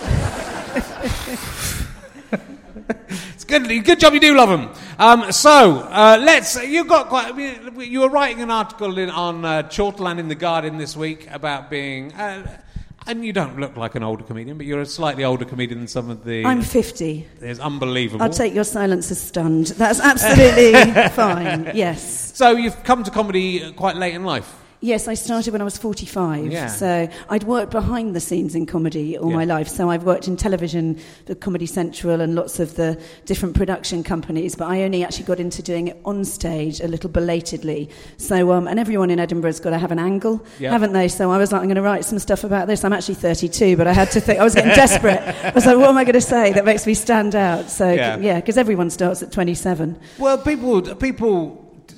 It's good. Good job you do love him. Um, so uh, let's. You got quite. You were writing an article in, on uh, Chortland in the Guardian this week about being. Uh, and you don't look like an older comedian, but you're a slightly older comedian than some of the. I'm fifty. It's unbelievable. I'll take your silence as stunned. That's absolutely fine. Yes. So you've come to comedy quite late in life. Yes, I started when I was forty-five. Yeah. So I'd worked behind the scenes in comedy all Yeah. my life. So I've worked in television, the Comedy Central, and lots of the different production companies. But I only actually got into doing it on stage a little belatedly. So, um, and everyone in Edinburgh's got to have an angle, Yeah. haven't they? So I was like, I'm going to write some stuff about this. I'm actually thirty-two, but I had to think. I was getting desperate. I was like, what am I going to say that makes me stand out? So Yeah. yeah, because everyone starts at twenty-seven. Well, people people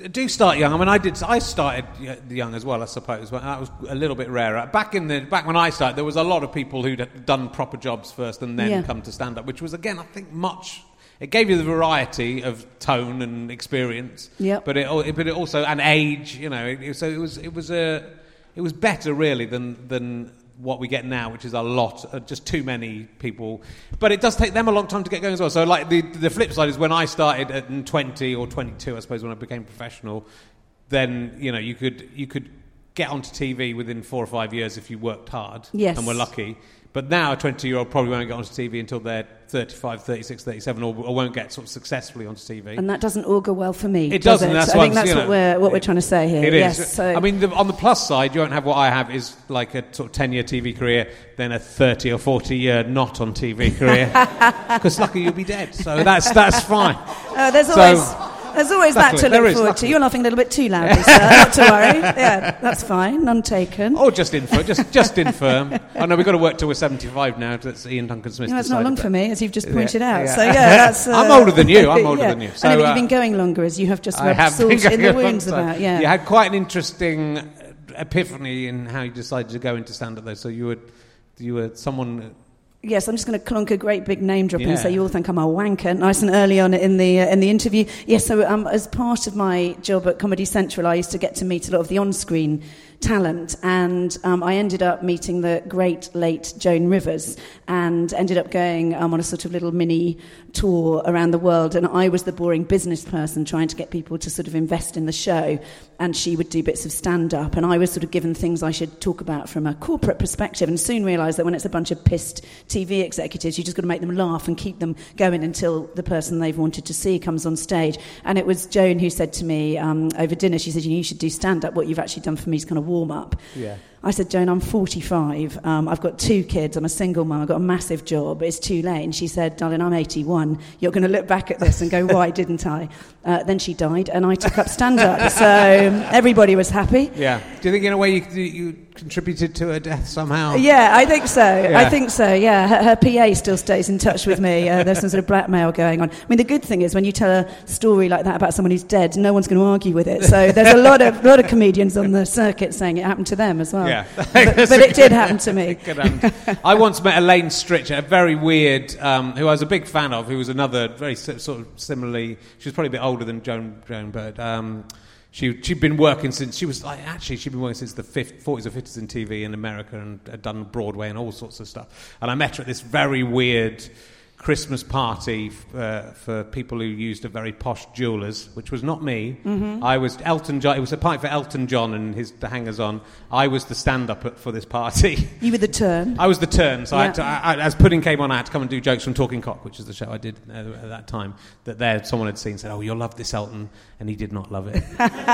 do start young. I mean, I did. I started young as well, I suppose. But that was a little bit rarer. Back in the back when I started, there was a lot of people who'd done proper jobs first and then Yeah. come to stand up, which was again, I think, much. It gave you the variety of tone and experience. Yep. But it, al- but it also and age. You know, it, so it was. It was a. It was better really than than. what we get now, which is a lot, uh, just too many people. But it does take them a long time to get going as well. So, like, the the flip side is when I started at twenty or twenty-two, I suppose, when I became professional, then, you know, you could you could get onto T V within four or five years if you worked hard Yes. and were lucky. But now a twenty-year-old probably won't get onto T V until they're thirty-five, thirty-six, thirty-seven, or, or won't get sort of successfully onto T V. And that doesn't augur well for me. It does doesn't. It? That's I why think I'm- that's you what know, we're what we're trying to say here. It is. Yes, so I mean, the, on the plus side, you won't have what I have is like a sort of ten-year T V career, then a thirty or forty-year not on T V career. Because lucky you'll be dead. So that's that's fine. uh, there's So- always there's always that Luckily, to there look is, forward luckily. to. You're laughing a little bit too loudly, sir. Not to worry. Yeah, that's fine. None taken. Or just infirm. Just just infirm. I know we've got to work till we're seventy-five now. That's Ian Duncan Smith. No, it's not decided long that. for me, as you've just Yeah, pointed out. yeah. So yeah, that's. Uh, I'm older than you. I'm older yeah. than you. So, I know, but uh, you've been going longer, as you have just I rubbed have been salt in the going wounds on, so about. Yeah. You had quite an interesting epiphany in how you decided to go into stand-up, though. So you were you were someone. Yes, I'm just going to clonk a great big name drop and Yeah. say you all think I'm a wanker, nice and early on in the uh, in the interview. Yes, so um, as part of my job at Comedy Central, I used to get to meet a lot of the on-screen talent, and um, I ended up meeting the great late Joan Rivers, and ended up going um, on a sort of little mini tour around the world, and I was the boring business person trying to get people to sort of invest in the show, and she would do bits of stand-up, and I was sort of given things I should talk about from a corporate perspective, and soon realised that when it's a bunch of pissed T V executives, you just got to make them laugh and keep them going until the person they've wanted to see comes on stage. And it was Joan who said to me um, over dinner, she said, you know, you should do stand-up. What you've actually done for me is kind of warm-up. Yeah. I said, Joan, I'm forty-five. Um, I've got two kids. I'm a single mum. I've got a massive job. It's too late. And she said, darling, I'm eighty-one. You're going to look back at this and go, why didn't I? Uh, then she died, and I took up stand-up. So everybody was happy. Yeah. Do you think in a way you, you contributed to her death somehow? Yeah, I think so. Yeah. I think so, yeah. Her, her P A still stays in touch with me. Uh, there's some sort of blackmail going on. I mean, the good thing is when you tell a story like that about someone who's dead, no one's going to argue with it. So there's a lot of lot of comedians on the circuit saying it happened to them as well. Yeah. But, but it did happen to me. It could happen. I once met Elaine Stritch, a very weird, um, who I was a big fan of, who was another very si- sort of similarly, she was probably a bit older than Joan, Joan but um, she, she'd been working since, she was, like, actually, she'd been working since the fifties, forties or fifties in T V in America and had done Broadway and all sorts of stuff. And I met her at this very weird Christmas party uh, for people who used a very posh jewellers, which was not me. Mm-hmm. I was Elton John. It was a party for Elton John and his the hangers-on. I was the stand-up for this party. You were the turn. I was the turn. So I Yeah. had to, I, I, as Pudding came on, I had to come and do jokes from Talking Cock, which is the show I did uh, at that time. That there, someone had seen, said, "Oh, you'll love this, Elton," and he did not love it.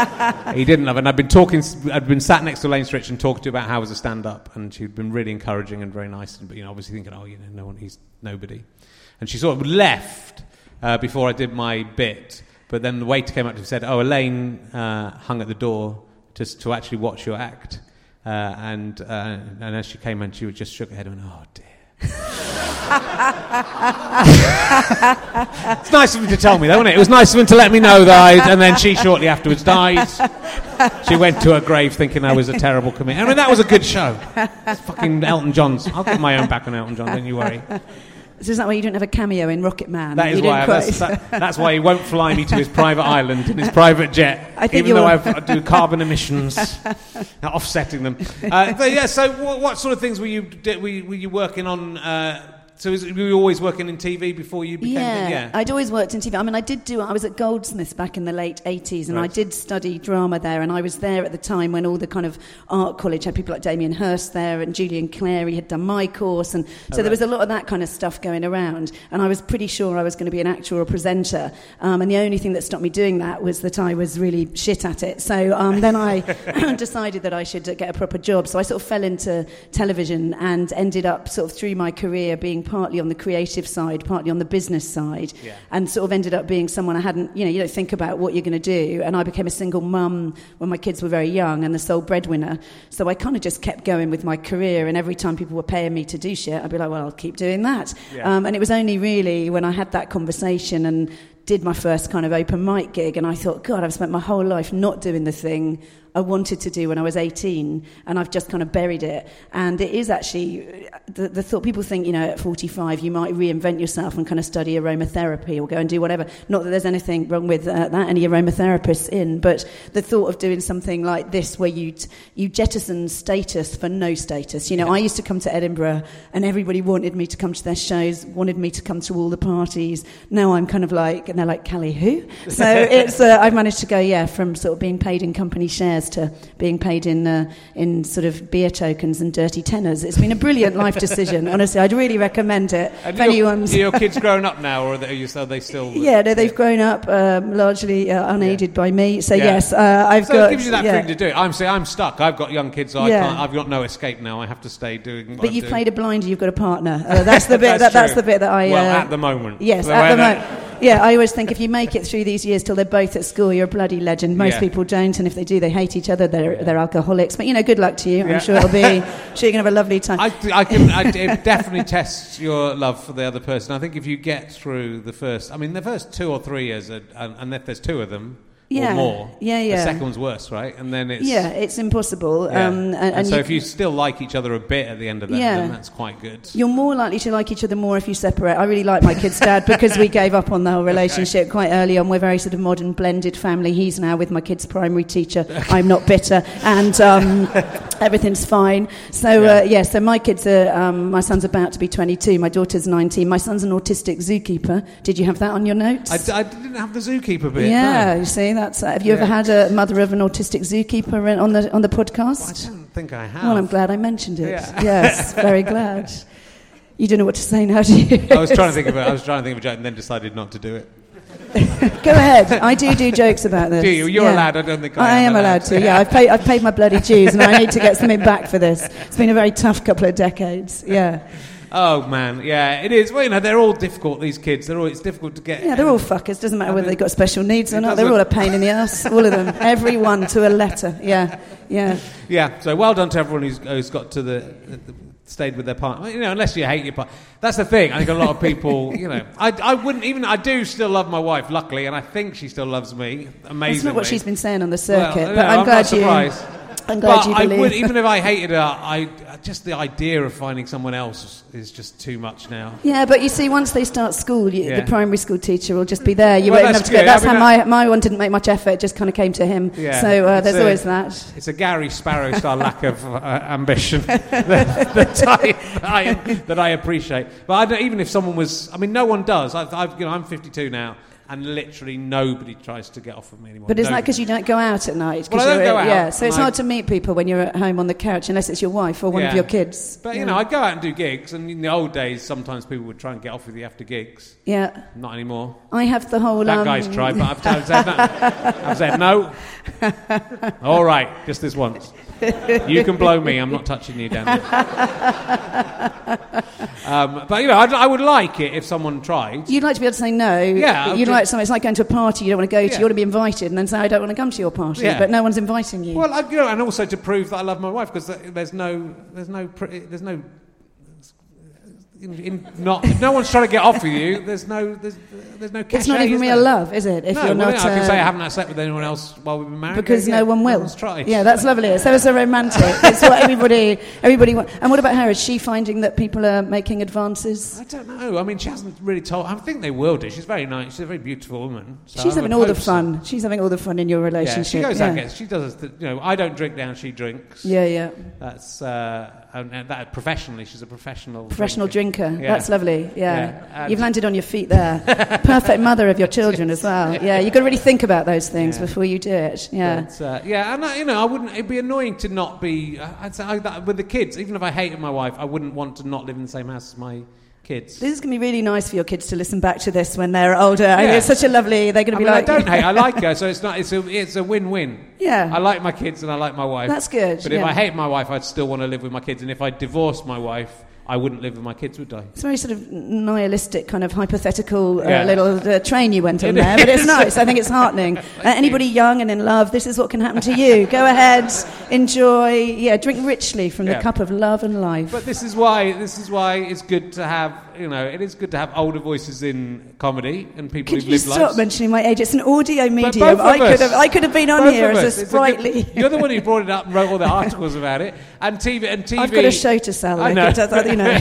He didn't love it. And I'd been talking. I'd been sat next to Elaine Stritch and talking to her about how I was a stand-up, and she'd been really encouraging and very nice. But you know, obviously thinking, "Oh, you know, no one, he's nobody." And she sort of left uh, before I did my bit. But then the waiter came up to me and said, "Oh, Elaine uh, hung at the door just to actually watch your act." Uh, and uh, and as she came in, she just shook her head and went, "Oh, dear." It's nice of him to tell me, though, wasn't it? It was nice of him to let me know that I... And then she shortly afterwards died. She went to her grave thinking I was a terrible comedian. I mean, that was a good show. It's fucking Elton John's. I'll get my own back on Elton John, don't you worry. So is that why you didn't have a cameo in Rocket Man? That is you why. didn't That's, quite- that, that's why he won't fly me to his private island in his private jet, I think even though you're- I do carbon emissions, offsetting them. Uh, but yeah. So, what, what sort of things were you did, were, you, were you working on? Uh, so, is, were you always working in T V before you became? Yeah, yeah. I'd always worked in T V. I mean, I did do. I was at Goldsmiths back in the late eighties, and Right. I did study drama there. And I was there at the time when all the kind of art college had people like Damien Hirst there, and Julian Clary had done my course, and so Oh, there right. was a lot of that kind of stuff going around. And I was pretty sure I was going to be an actor or a presenter. Um, and the only thing that stopped me doing that was that I was really shit at it. So um, then I decided that I should uh, get a proper job. So I sort of fell into television and ended up sort of through my career being partly on the creative side, partly on the business side, Yeah. and sort of ended up being someone I hadn't, you know, you don't think about what you're going to do. And I became a single mum when my kids were very young and the sole breadwinner. So I kind of just kept going with my career, and every time people were paying me to do shit, I'd be like, well, I'll keep doing that. Yeah. Um, and it was only really when I had that conversation and did my first kind of open mic gig, and I thought, God, I've spent my whole life not doing the thing I wanted to do when I was eighteen, and I've just kind of buried it. And it is actually, the, the thought, people think, you know, at forty-five you might reinvent yourself and kind of study aromatherapy or go and do whatever. Not that there's anything wrong with uh, that, any aromatherapists in, but the thought of doing something like this where you you jettison status for no status. You know, I used to come to Edinburgh and everybody wanted me to come to their shows, wanted me to come to all the parties. Now I'm kind of like, and they're like, Callie, who? So it's uh, I've managed to go, yeah, from sort of being paid in company shares to being paid in uh, in sort of beer tokens and dirty tenors. It's been a brilliant life decision. Honestly, I'd really recommend it. Have your, are your kids grown up now, or are they, are they still? Yeah, no, they've grown up um, largely uh, unaided yeah. by me. So yeah. yes, uh, I've so got. So it gives you that yeah. freedom to do it. I'm say I'm stuck. I've got young kids. So I yeah. can't. I've got no escape now. I have to stay doing. What but I'm you've doing. played a blinder. You've got a partner. Uh, that's the bit. that's, that, that's the bit that I. Well, uh, at the moment. Yes, the at the that, moment. Yeah, I always think if you make it through these years till they're both at school, you're a bloody legend. Most yeah. people don't, and if they do, they hate each other. They're they're alcoholics. But you know, good luck to you. Yeah. I'm sure it'll be. I'm sure you're gonna have a lovely time. I, I can. I, it definitely tests your love for the other person. I think if you get through the first, I mean, the first two or three years, are, and, and if there's two of them. Yeah, or more. Yeah, yeah. The second one's worse, right? And then it's yeah, it's impossible. Yeah. Um, and, and, and so you, if you still like each other a bit at the end of that, yeah. then that's quite good. You're more likely to like each other more if you separate. I really like my kid's dad because we gave up on the whole relationship okay. quite early on. We're very sort of modern, blended family. He's now with my kid's primary teacher. I'm not bitter, and um, everything's fine. So yeah. Uh, yeah, so my kids are. Um, my son's about to be twenty-two. My daughter's nineteen. My son's an autistic zookeeper. Did you have that on your notes? I, d- I didn't have the zookeeper bit. Yeah, no. you see, that's. Uh, have you yeah. ever had a mother of an autistic zookeeper on the on the podcast? I don't think I have. Well, I'm glad I mentioned it. Yeah. Yes, very glad. You don't know what to say now, do you? I was trying to think of it. I was trying to think of a joke and then decided not to do it. Go ahead. I do do jokes about this. Do you? You're yeah. allowed. I don't think I, I am allowed. allowed to. Yeah, I've paid. I've paid my bloody dues, and I need to get something back for this. It's been a very tough couple of decades. Yeah. Oh man, yeah, it is. Well, you know, they're all difficult. These kids, they're all. It's difficult to get. Yeah, they're all fuckers. Doesn't matter I whether mean, they've got special needs or not. doesn't. They're all a pain in the ass. All of them. Everyone to a letter. Yeah, yeah. Yeah. So well done to everyone who's, who's got to the, the stayed with their partner. You know, unless you hate your partner. That's the thing. I think a lot of people. You know, I, I wouldn't even. I do still love my wife, luckily, and I think she still loves me. Amazingly. That's not what she's been saying on the circuit. Well, but no, I'm, I'm glad not surprised. you. I'm glad but you I believe. would, even if I hated her, I just the idea of finding someone else is just too much now. Yeah, but you see, once they start school, you, yeah. the primary school teacher will just be there. You well, won't have to good. go. That's I mean, how my my one didn't make much effort. It just kind of came to him. Yeah. So uh, there's a, always that. It's a Gary Sparrow style lack of uh, ambition that, that, I, that, I, that I appreciate. But I don't, even if someone was, I mean, no one does. I've, I've, you know, I'm fifty-two now. And literally nobody tries to get off of me anymore. But isn't nobody. that because you don't go out at night? Well, I don't you're, go out. Yeah, so it's I, hard to meet people when you're at home on the couch, unless it's your wife or one yeah. of your kids. But, yeah. you know, I go out and do gigs, and in the old days, sometimes people would try and get off with you after gigs. Yeah. Not anymore. I have the whole... That um, guy's tried, but I've, I've, said, no. I've said no. All right, just this once. You can blow me, I'm not touching you down there. Um, but, you know, I'd, I would like it if someone tried. You'd like to be able to say no. Yeah. You'd like something. It's like going to a party you don't want to go to. Yeah. You want to be invited and then say, I don't want to come to your party. Yeah. But no one's inviting you. Well, I, you know, and also to prove that I love my wife, because there's no, there's no, there's no, in, in not, if no one's trying to get off with you, there's no, there's, there's no cachet. It's not even real there? love, is it? If no, you're well, not, yeah, I can uh, say I haven't had sex with anyone else while we've been married. Because yeah, no one will. No one's tried. Yeah, that's lovely. It's ever so romantic. It's what everybody, everybody wants. And what about her? Is she finding that people are making advances? I don't know. I mean, she hasn't really told. I think they will do. She's very nice. She's a very beautiful woman. So She's I having would all the hope so. fun. She's having all the fun in your relationship. Yeah, she goes yeah. out and gets. She does. You know, I don't drink now. She drinks. Yeah, yeah. That's uh, and, and that professionally. She's a professional. Professional drinker. drinker. Yeah. That's lovely. Yeah. Yeah. You've landed on your feet there. Perfect mother of your children as well. Yeah, you've got to really think about those things yeah. before you do it. Yeah. But, uh, yeah, and I, you know, I wouldn't. It'd be annoying to not be. I'd say I, that, with the kids. Even if I hated my wife, I wouldn't want to not live in the same house as my kids. This is going to be really nice for your kids to listen back to this when they're older. I mean, Yeah. it's such a lovely. They're going to I be mean, like. I don't hate. I like her, so it's not. It's a. It's a win-win. Yeah. I like my kids and I like my wife. That's good. But yeah. if I hate my wife, I'd still want to live with my kids. And if I divorced my wife, I wouldn't live with my kids, would I? It's a very sort of nihilistic, kind of hypothetical uh, Yeah. little uh, train you went on It there, but it's is. nice. I think it's heartening. Uh, anybody young and in love, this is what can happen to you. Go ahead, enjoy, yeah, drink richly from Yeah. the cup of love and life. But this is why. This is why it's good to have. you know, it is good to have older voices in comedy and people Could who've you lived stop lives. mentioning my age? It's an audio medium. both of I could us. have, I could have been on Both here of as us. a It's a good- sprightly. you're the one who brought it up and wrote all the articles about it. And T V, and T V. I've got a show to sell. I I know. could, you know.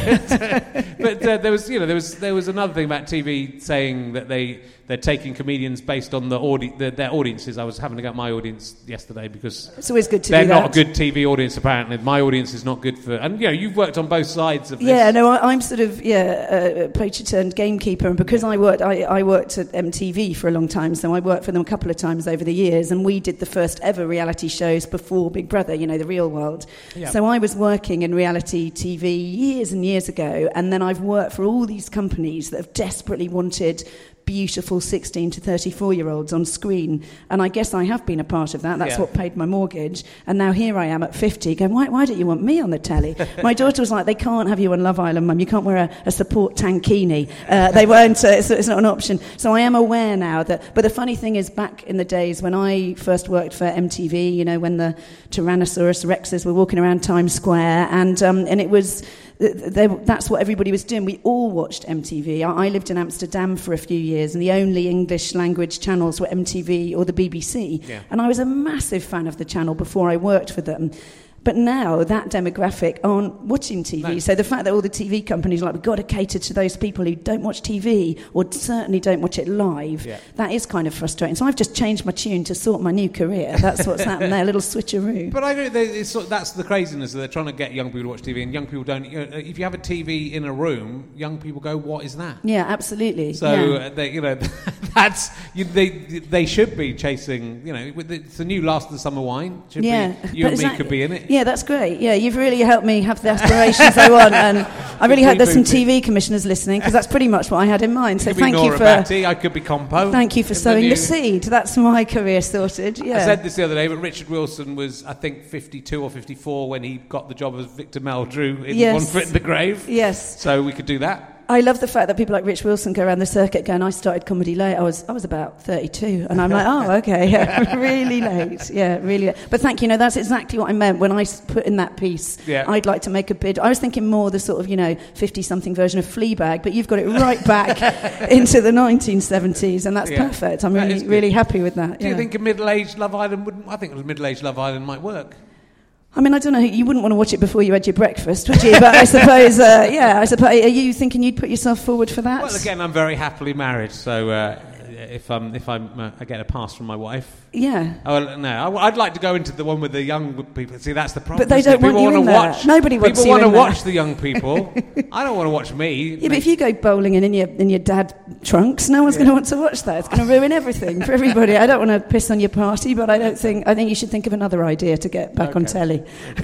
But uh, there was, you know, there was there was another thing about T V saying that they they're taking comedians based on the audi- the, their audiences. I was having to go at my audience yesterday because It's always good to they're do that. not a good T V audience. Apparently, my audience is not good for. And you know, you've worked on both sides of this. Yeah, no, I, I'm sort of yeah, uh, poacher turned gamekeeper, and because I worked, I, I worked at M T V for a long time, so I worked for them a couple of times over the years, and we did the first ever reality shows before Big Brother, you know, the real world. Yeah. So I was working in reality T V years and years ago, and then I've worked for all these companies that have desperately wanted beautiful sixteen to thirty-four year olds on screen, and I guess I have been a part of that. That's Yeah. what paid my mortgage, and now here I am at fifty going, why, why don't you want me on the telly? My daughter was like, they can't have you on Love Island, Mum, you can't wear a, a support tankini. Uh, they won't, uh, it's, it's not an option. So I am aware now that, but the funny thing is, back in the days when I first worked for M T V, you know, when the Tyrannosaurus Rexes were walking around Times Square, and um, and it was They, that's what everybody was doing. We all watched M T V. I, I lived in Amsterdam for a few years, and the only English language channels were M T V or the B B C. Yeah. And I was a massive fan of the channel before I worked for them. But now that demographic aren't watching T V. No. So the fact that all the T V companies are like, we've got to cater to those people who don't watch T V or certainly don't watch it live, Yeah. that is kind of frustrating. So I've just changed my tune to sort my new career. That's what's happened there, a little switcheroo. But I agree. they- It's, sort- that's the craziness. That they're trying to get young people to watch T V, and young people don't. You know, if you have a T V in a room, young people go, "What is that?" Yeah, absolutely. So yeah. uh, they, you know, that's you, they. They should be chasing. You know, with the, it's the new Last of the Summer Wine. Should Yeah, be, you but and me exactly- could be in it. Yeah, that's great. Yeah, you've really helped me have the aspirations I want, and I really hope there's some T V commissioners listening, because that's pretty much what I had in mind. So You could thank be you Nora for Batty, I could be Compo. thank you for in sowing the, new- seed. That's my career sorted. Yeah. I said this the other day, but Richard Wilson was, I think, fifty-two or fifty-four when he got the job as Victor Meldrew in Yes. One Foot in the Grave. Yes. So we could do that. I love the fact that people like Rich Wilson go around the circuit going, I started comedy late. I was I was about thirty-two. And I'm like, oh, okay, yeah, really late. Yeah, really late. But thank you. No, that's exactly what I meant when I s- put in that piece. Yeah. I'd like to make a bid. I was thinking more the sort of, you know, fifty-something version of Fleabag, but you've got it right back into the nineteen seventies, and that's Yeah. perfect. I'm That is really, good. really happy with that. Do yeah. you think a middle-aged Love Island wouldn't... I think a middle-aged Love Island might work. I mean, I don't know. You wouldn't want to watch it before you had your breakfast, would you? But I suppose, uh, yeah, I suppose. Are you thinking you'd put yourself forward for that? Well, again, I'm very happily married, so uh, if I'm if I'm uh, I get a pass from my wife. Yeah. Oh well, no, I, I'd like to go into the one with the young people. See, that's the problem. But they isn't it? don't want People you wanna in there. watch. Nobody wants people you want in to there. watch the young people. I don't want to watch me. Yeah, but if you go bowling and in your in your dad trunks, no one's going to want to watch that. It's going to ruin everything for everybody. I don't want to piss on your party, but I don't think I think you should think of another idea to get back on Okay. telly.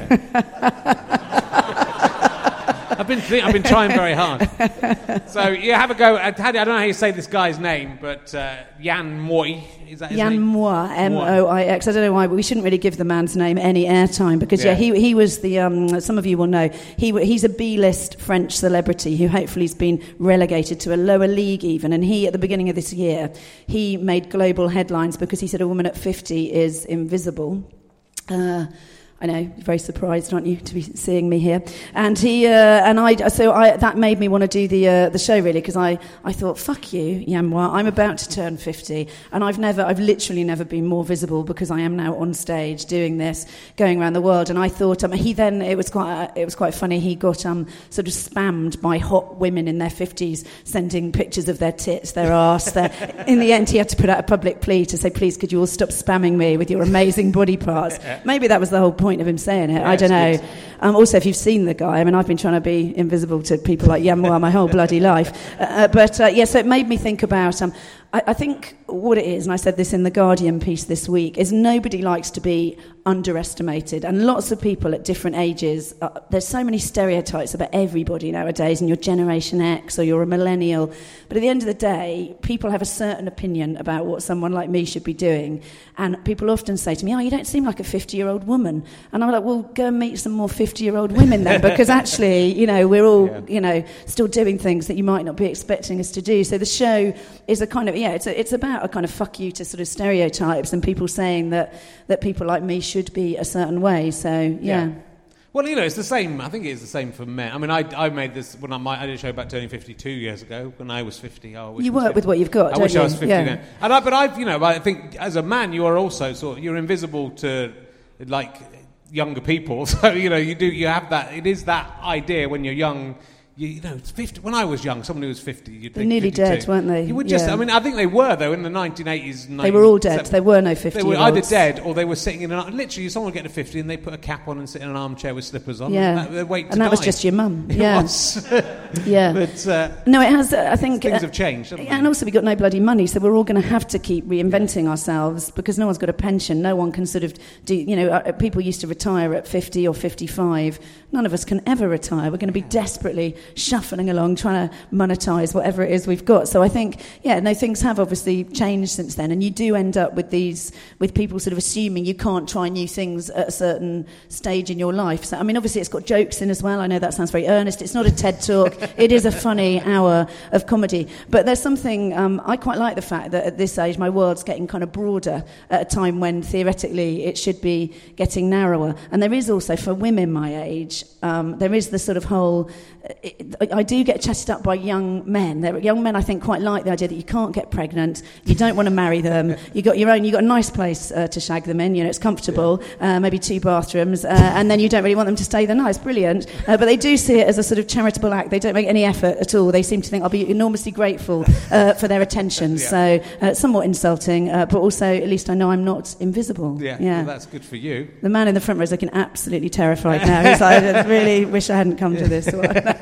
I've been thi- I've been trying very hard. So you have a go. At, I don't know how you say this guy's name, but uh, Jan Moy, is that his Jan name? Moix, M O I X. I don't know why, but we shouldn't really give the man's name any airtime because, yeah, Yeah. he he was the, um, some of you will know, he w- he's a B-list French celebrity who hopefully has been relegated to a lower league even. And he, at the beginning of this year, he made global headlines because he said a woman at fifty is invisible. Uh, I know, you're very surprised, aren't you, to be seeing me here? And he, uh, and I, so I, that made me want to do the uh, the show really, because I, I thought, fuck you, Yamwa, I'm about to turn fifty, and I've never, I've literally never been more visible because I am now on stage doing this, going around the world. And I thought, um, he then, it was quite, it was quite funny. He got um sort of spammed by hot women in their fifties, sending pictures of their tits, their arse. Their, in the end, he had to put out a public plea to say, please, could you all stop spamming me with your amazing body parts? Maybe that was the whole point of him saying it. Yeah, I don't know. it's Um, also, if you've seen the guy, I mean, I've been trying to be invisible to people like Yamwa my whole bloody life. Uh, but uh, yeah, so it made me think about. Um, I, I think what it is, and I said this in the Guardian piece this week, is nobody likes to be underestimated, and lots of people at different ages. Uh, there's so many stereotypes about everybody nowadays, and you're Generation X or you're a millennial. But at the end of the day, people have a certain opinion about what someone like me should be doing, and people often say to me, "Oh, you don't seem like a fifty-year-old woman," and I'm like, "Well, go and meet some more fifty-year-old women then, because actually, you know, we're all, Yeah. you know, still doing things that you might not be expecting us to do." So the show is a kind of, yeah, it's a, it's about a kind of fuck you to sort of stereotypes and people saying that that people like me should be a certain way. So yeah. Yeah. Well, you know, it's the same. I think it's the same for men. I mean, I, I made this when I, my, I did a show about turning fifty-two years ago. When I was fifty, oh, I wish you I was work with what you've got. I don't wish you? I was fifty yeah. then. And I, but I, you know, I think as a man, you are also sort of, you're invisible to like younger people. So you know, you do you have that. It is that idea when you're young. You, you know, it's fifty. When I was young, someone who was fifty, you'd They're think nearly fifty-two. dead, weren't they? You would just. Yeah. I mean, I think they were though in the nineteen eighties. They were all dead. There were no fifty. They were either dead or they were sitting in an. Literally, someone would get to fifty and they put a cap on and sit in an armchair with slippers on. Yeah, and that, wait to and that die. was just your mum. It Yeah, was. yeah. But uh, no, it has. Uh, I think things uh, have changed, haven't they? And also, we got no bloody money, so we're all going to have to keep reinventing ourselves because no one's got a pension. No one can sort of do. You know, uh, people used to retire at fifty or fifty-five. None of us can ever retire. We're going to be desperately shuffling along, trying to monetize whatever it is we've got. So I think, yeah, no, things have obviously changed since then, and you do end up with these, with people sort of assuming you can't try new things at a certain stage in your life. So I mean, obviously, it's got jokes in as well. I know that sounds very earnest. It's not a TED talk. It is a funny hour of comedy. But there's something um, I quite like the fact that at this age, my world's getting kind of broader at a time when theoretically it should be getting narrower. And there is also for women my age. Um, there is the sort of whole... It, I do get chatted up by young men. There, young men, I think, quite like the idea that you can't get pregnant, you don't want to marry them, you got your own, you got a nice place uh, to shag them in. You know, it's comfortable, uh, maybe two bathrooms, uh, and then you don't really want them to stay the night. It's brilliant, uh, but they do see it as a sort of charitable act. They don't make any effort at all. They seem to think I'll be enormously grateful uh, for their attention. Yeah. So, uh, somewhat insulting, uh, but also at least I know I'm not invisible. Yeah, yeah. Well, that's good for you. The man in the front row is looking absolutely terrified now. He's like, I really wish I hadn't come to this one.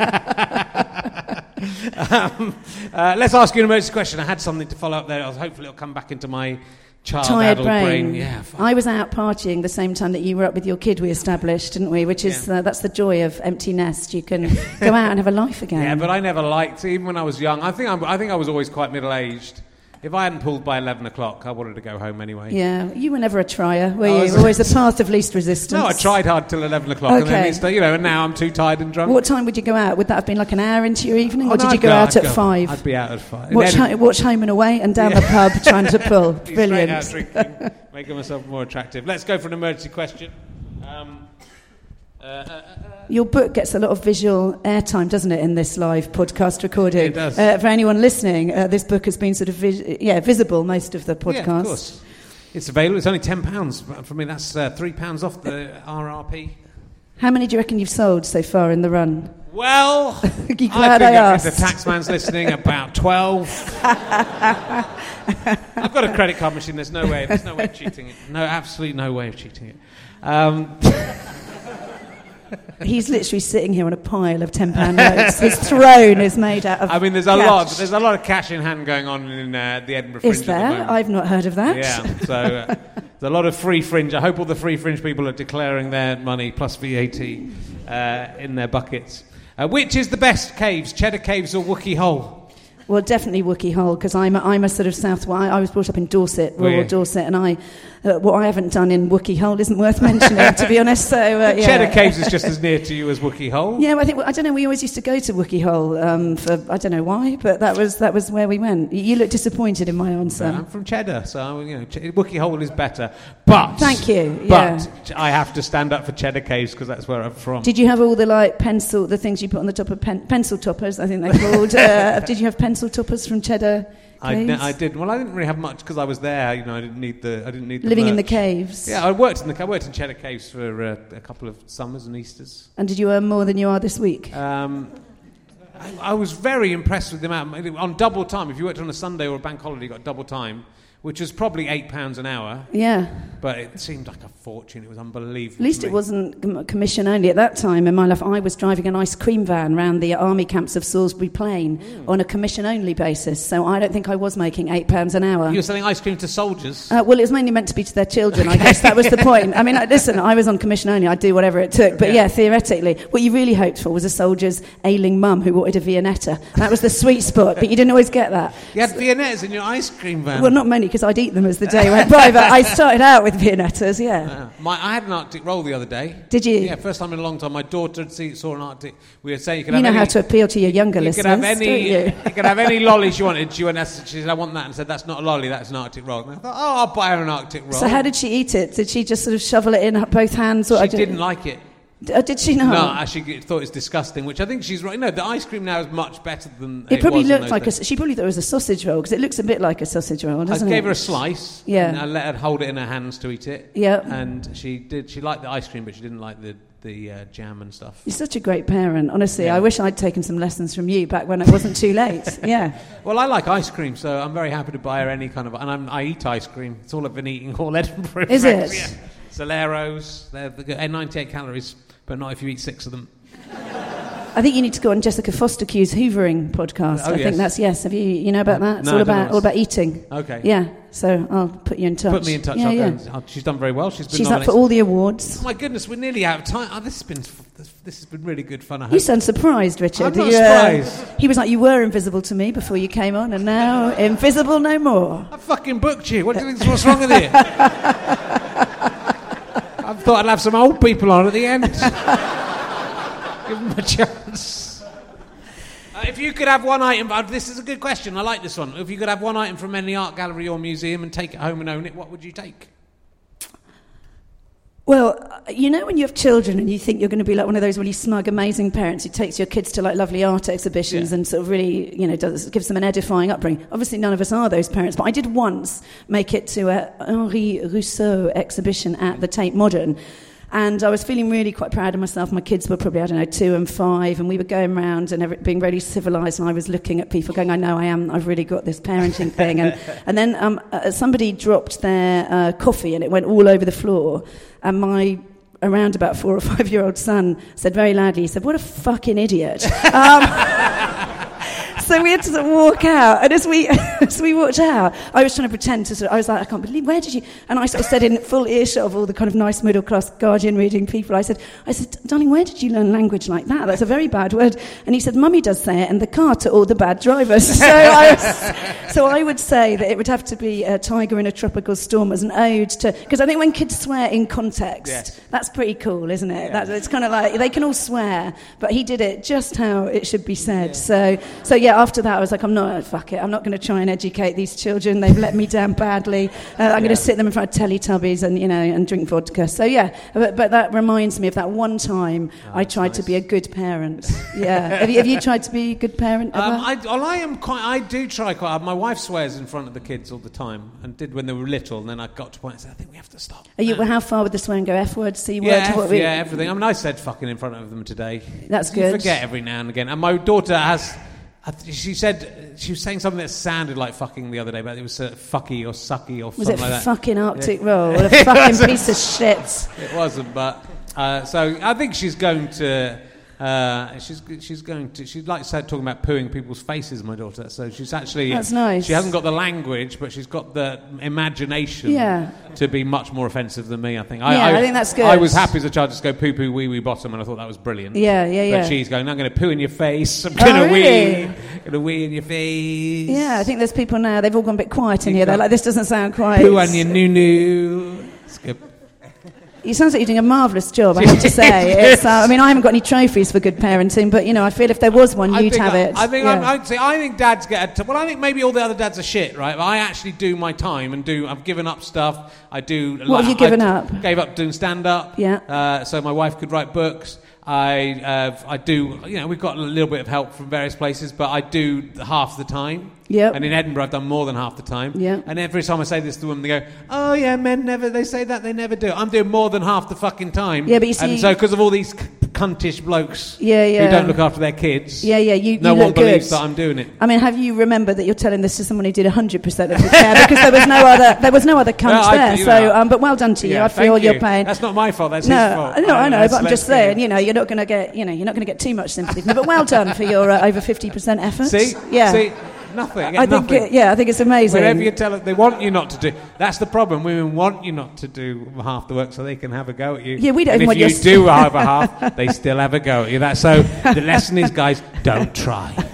um, uh, let's ask you an emergency question. I had something to follow up there. Hopefully it'll come back into my child tired adult brain. brain. Yeah, fine. I was out partying the same time that you were up with your kid, we established, didn't we? Which is, yeah. uh, that's the joy of empty nest. You can go out and have a life again. Yeah, but I never liked, even when I was young, I think, I'm, I think I was always quite middle-aged. If I hadn't pulled by eleven o'clock, I wanted to go home anyway. Yeah, you were never a trier, were I you? was- Always the path of least resistance. No, I tried hard till eleven o'clock, and then Okay. it's, you know, and now I'm too tired and drunk. What time would you go out? Would that have been like an hour into your evening, Oh, or no, did you I'd go out I'd at five? I'd be out at five. Watch, And then- ho- watch Home and Away and down Yeah. the pub trying to pull. be straight Brilliant. out drinking, making myself more attractive. Let's go for an emergency question. Um, uh, uh, uh, Your book gets a lot of visual airtime, doesn't it, in this live podcast recording? It does. Uh, for anyone listening, uh, this book has been sort of vis- yeah visible most of the podcast. Yeah, of course. It's available. It's only ten pounds for me. That's uh, three pounds off the R R P. How many do you reckon you've sold so far in the run? Well, You glad I I think if asked? the taxman's listening, about twelve. I've got a credit card machine. There's no way. There's no way of cheating it. No, absolutely no way of cheating it. Um, He's literally sitting here on a pile of ten pound notes. His throne is made out of. I mean, there's a cash. lot. There's a lot of cash in hand going on in uh, the Edinburgh Fringe Is at the there? moment. I've not heard of that. Yeah, so uh, there's a lot of free fringe. I hope all the free fringe people are declaring their money plus V A T uh, in their buckets. Uh, which is the best caves, Cheddar Caves or Wookey Hole? Well, definitely Wookey Hole, because I'm a, I'm a sort of South... Well, I, I was brought up in Dorset, Were rural you? Dorset, and I uh, what I haven't done in Wookey Hole isn't worth mentioning, to be honest. So uh, yeah. Cheddar Caves is just as near to you as Wookey Hole. Yeah, well, I think I don't know. We always used to go to Wookey Hole um, for I don't know why, but that was that was where we went. You look disappointed in my answer. I'm from Cheddar, so you know Ch- Wookey Hole is better. But Thank you. But Yeah. I have to stand up for Cheddar Caves because that's where I'm from. Did you have all the like pencil, the things you put on the top of pen, pencil toppers? I think they're called. uh, did you have pencil toppers from Cheddar I, Caves? ne- I did. Well, I didn't really have much because I was there. You know, I didn't need the. I didn't need the Living in the merch. caves. Yeah, I worked in the. I worked in Cheddar Caves for uh, a couple of summers and Easters. And did you earn more than you are this week? Um, I, I was very impressed with the amount on double time. If you worked on a Sunday or a bank holiday, you got double time, which was probably eight pounds an hour. Yeah. But it seemed like a fortune. It was unbelievable. At least to it me. wasn't com- commission only. At that time in my life, I was driving an ice cream van around the army camps of Salisbury Plain Mm. on a commission only basis. So I don't think I was making eight pounds an hour. You were selling ice cream to soldiers. Uh, well, it was mainly meant to be to their children, I guess. That was the point. I mean, I- listen, I was on commission only. I'd do whatever it took. But yeah. Yeah. theoretically, what you really hoped for was a soldier's ailing mum who wanted a Viennetta. That was the sweet spot, but you didn't always get that. You had Viennettas in your ice cream van. Well, not many, because I'd eat them as the day went by, but I started out with Viennettas, yeah. Uh, my, I had an Arctic roll the other day. Did you? Yeah, first time in a long time. My daughter had seen, saw an Arctic. We were saying you could You have know any, how to appeal to your younger you listeners, could have any, don't you? you could have any lolly she wanted. She went, she said, I want that, and said, that's not a lolly, that's an Arctic roll. And I thought, oh, I'll buy her an Arctic roll. So how did she eat it? Did she just sort of shovel it in both hands? Or she I don't- didn't like it. D- uh, did she not? No, I actually thought it was disgusting, which I think she's right. No, the ice cream now is much better than it, it probably was looked in those like days. a, she probably thought it was a sausage roll because it looks a bit like a sausage roll, doesn't I it? gave her a slice. Yeah. And I let her hold it in her hands to eat it. Yeah. And she did. She liked the ice cream, but she didn't like the the uh, jam and stuff. You're such a great parent, honestly. Yeah. I wish I'd taken some lessons from you back when it wasn't too late. Yeah. Well, I like ice cream, so I'm very happy to buy her any kind of. And I'm, I eat ice cream. It's all I've been eating all Edinburgh. Is it? Yeah. Soleros. They're, they're ninety-eight calories, but not if you eat six of them. I think you need to go on Jessica Foster-Q's Hoovering podcast. Oh, I yes. think that's yes. Have you you know about that? It's No, all I don't about know. all about eating. Okay. Yeah. So I'll put you in touch. Put me in touch. Yeah, I'll yeah. go and, oh, she's done very well. She's been She's up nominated. for all the awards. Oh my goodness, we're nearly out of time. Oh, this has been this, this has been really good fun. I hope. You sound surprised, Richard. I'm not You, uh, surprised. He was like, you were invisible to me before you came on, and now invisible no more. I fucking booked you. What do you think? What's wrong with you? I thought I'd have some old people on at the end. Give them a chance. Uh, if you could have one item, uh, this is a good question. I like this one. If you could have one item from any art gallery or museum and take it home and own it, what would you take? Well, you know when you have children and you think you're going to be like one of those really smug, amazing parents who takes your kids to like lovely art exhibitions Yeah. and sort of really, you know, does, gives them an edifying upbringing. Obviously, none of us are those parents, but I did once make it to a Henri Rousseau exhibition at the Tate Modern. And I was feeling really quite proud of myself. My kids were probably, I don't know, two and five, and we were going around and every, being really civilised, and I was looking at people going, I know I am, I've really got this parenting thing. And, and then um, uh, somebody dropped their uh, coffee and it went all over the floor, and my around about four or five-year-old son said very loudly, he said, what a fucking idiot. Um, So we had to sort of walk out, and as we as we walked out, I was trying to pretend to sort of, I was like, I can't believe, where did you? And I sort of said in full earshot of all the kind of nice middle class Guardian reading people, I said, I said, darling, where did you learn language like that? That's a very bad word. And he said, Mummy does say it, and the car to all the bad drivers. So I was, so I would say that it would have to be a Tiger in a Tropical Storm as an ode to, because I think when kids swear in context, Yes. that's pretty cool, isn't it? Yeah. That, it's kind of like they can all swear, but he did it just how it should be said. Yeah. So, so yeah. After that, I was like, I'm not, fuck it, I'm not going to try and educate these children. They've let me down badly. Uh, I'm yeah. going to sit them in front of Teletubbies and, you know, and drink vodka. So, yeah, but, but that reminds me of that one time oh, I tried nice. to be a good parent. Yeah. have, you, have you tried to be a good parent ever? Um, I, well, I am quite, I do try quite hard. My wife swears in front of the kids all the time, and did when they were little, and then I got to a point and said, I think we have to stop. Are you, well, how far would the swear and go? F word, C word? Yeah, F, what we, yeah, everything. I mean, I said fucking in front of them today. That's you good. forget every now and again. And my daughter has... I th- she said she was saying something that sounded like fucking the other day, but it was uh, fucky or sucky or was something it like that. Fucking Arctic yeah. roll? What a fucking piece of shit. It wasn't, but uh, so I think she's going to. Uh, she's she's going to. She likes talking about pooing people's faces. My daughter, so she's actually. That's nice. She hasn't got the language, but she's got the imagination. Yeah. To be much more offensive than me, I think. Yeah, I, I, I think that's good. I was happy as a child to just go poo poo wee wee bottom, and I thought that was brilliant. Yeah, yeah, yeah. But she's going, I'm going to poo in your face. I'm going to oh, really? wee. Going to wee in your face. Yeah, I think there's people now. They've all gone a bit quiet in here. They're like, this doesn't sound quite. Poo on your noo noo. It's good. It sounds like you're doing a marvellous job, I have to say. It's, uh, I mean, I haven't got any trophies for good parenting, but, you know, I feel if there was one, I you'd think have I, it. I think yeah. I'm, I'd say I think dads get a t- well. I think maybe all the other dads are shit, right? But I actually do my time and do. I've given up stuff. I do. What like, have you given I up? Gave up doing stand up. Yeah. Uh, so my wife could write books. I uh, I do. You know, we've got a little bit of help from various places, but I do half the time. Yep. And in Edinburgh, I've done more than half the time. Yeah. And every time I say this to them, they go, "Oh yeah, men never." They say that they never do. I'm doing more than half the fucking time. Yeah, but you see, and so because of all these c- cuntish blokes, yeah, yeah. who don't look after their kids, yeah, yeah, you, no you one look believes good. that I'm doing it. I mean, have you remembered that you're telling this to someone who did one hundred percent of the care because there was no other, there was no other cunt No, I- there. you So, know, um, but well done to you. Yeah, I feel thank your you. pain. That's not my fault. That's no, his fault. no, I know, let's- but I'm let's just saying, be- you know, you're not going to get, you know, you're not going to get too much sympathy from me. But well done for your uh, over fifty percent effort. See, yeah. See, nothing. I, get I think, nothing. it, yeah, I think it's amazing. Wherever you tell it, they want you not to do. That's the problem. Women want you not to do half the work so they can have a go at you. Yeah, we don't and want if you your do half a half, they still have a go at you. That so the lesson is, guys, don't try.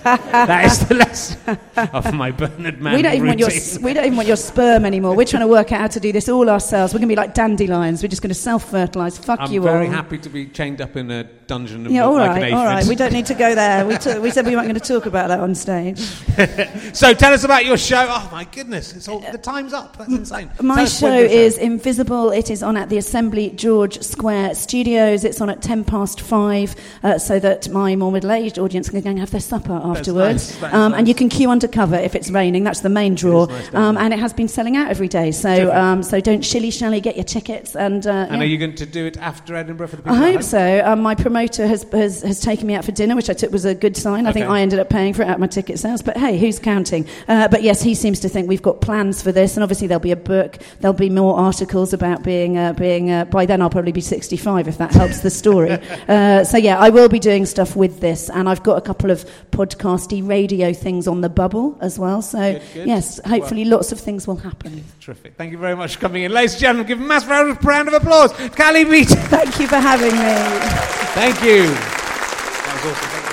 That is the lesson of my Bernard Manning We don't even want your routine. we don't even want your sperm anymore. We're trying to work out how to do this all ourselves. We're going to be like dandelions. We're just going to self-fertilise. Fuck I'm you all. very happy to be chained up in a dungeon and Yeah, look all like right, an all right. aphid. We don't need to go there. We, t- we said we weren't going to talk about that on stage. So tell us about your show. Oh my goodness, it's all, the time's up. That's insane. My Tell us show when your is Invisible. It is on at the Assembly George Square Studios. It's on at ten past five, uh, so that my more middle-aged audience can go and have their supper afterwards. nice, that is Um, nice. And you can queue under cover if it's raining. That's the main draw. It is nice down um, there. and it has been selling out every day. So um, so don't shilly-shally, get your tickets. And, uh, And yeah. are you going to do it after Edinburgh for the people I at hope home? so. Um, my promoter has, has has taken me out for dinner, which I took was a good sign. I think Okay. I ended up paying for it at my ticket sales. But hey, who's counting? Uh, but yes, he seems to think we've got plans for this, and obviously there'll be a book. There'll be more articles about being uh, being. Uh, by then, I'll probably be sixty-five if that helps the story. uh, so yeah, I will be doing stuff with this, and I've got a couple of podcasty radio things on the bubble as well. So Good, good. yes, hopefully lots of things will happen. Terrific. Thank you very much for coming in. Ladies and gentlemen, give a massive round of, round of applause. Callie Beaton. Thank you for having me. Thank you. That was awesome. Thank you.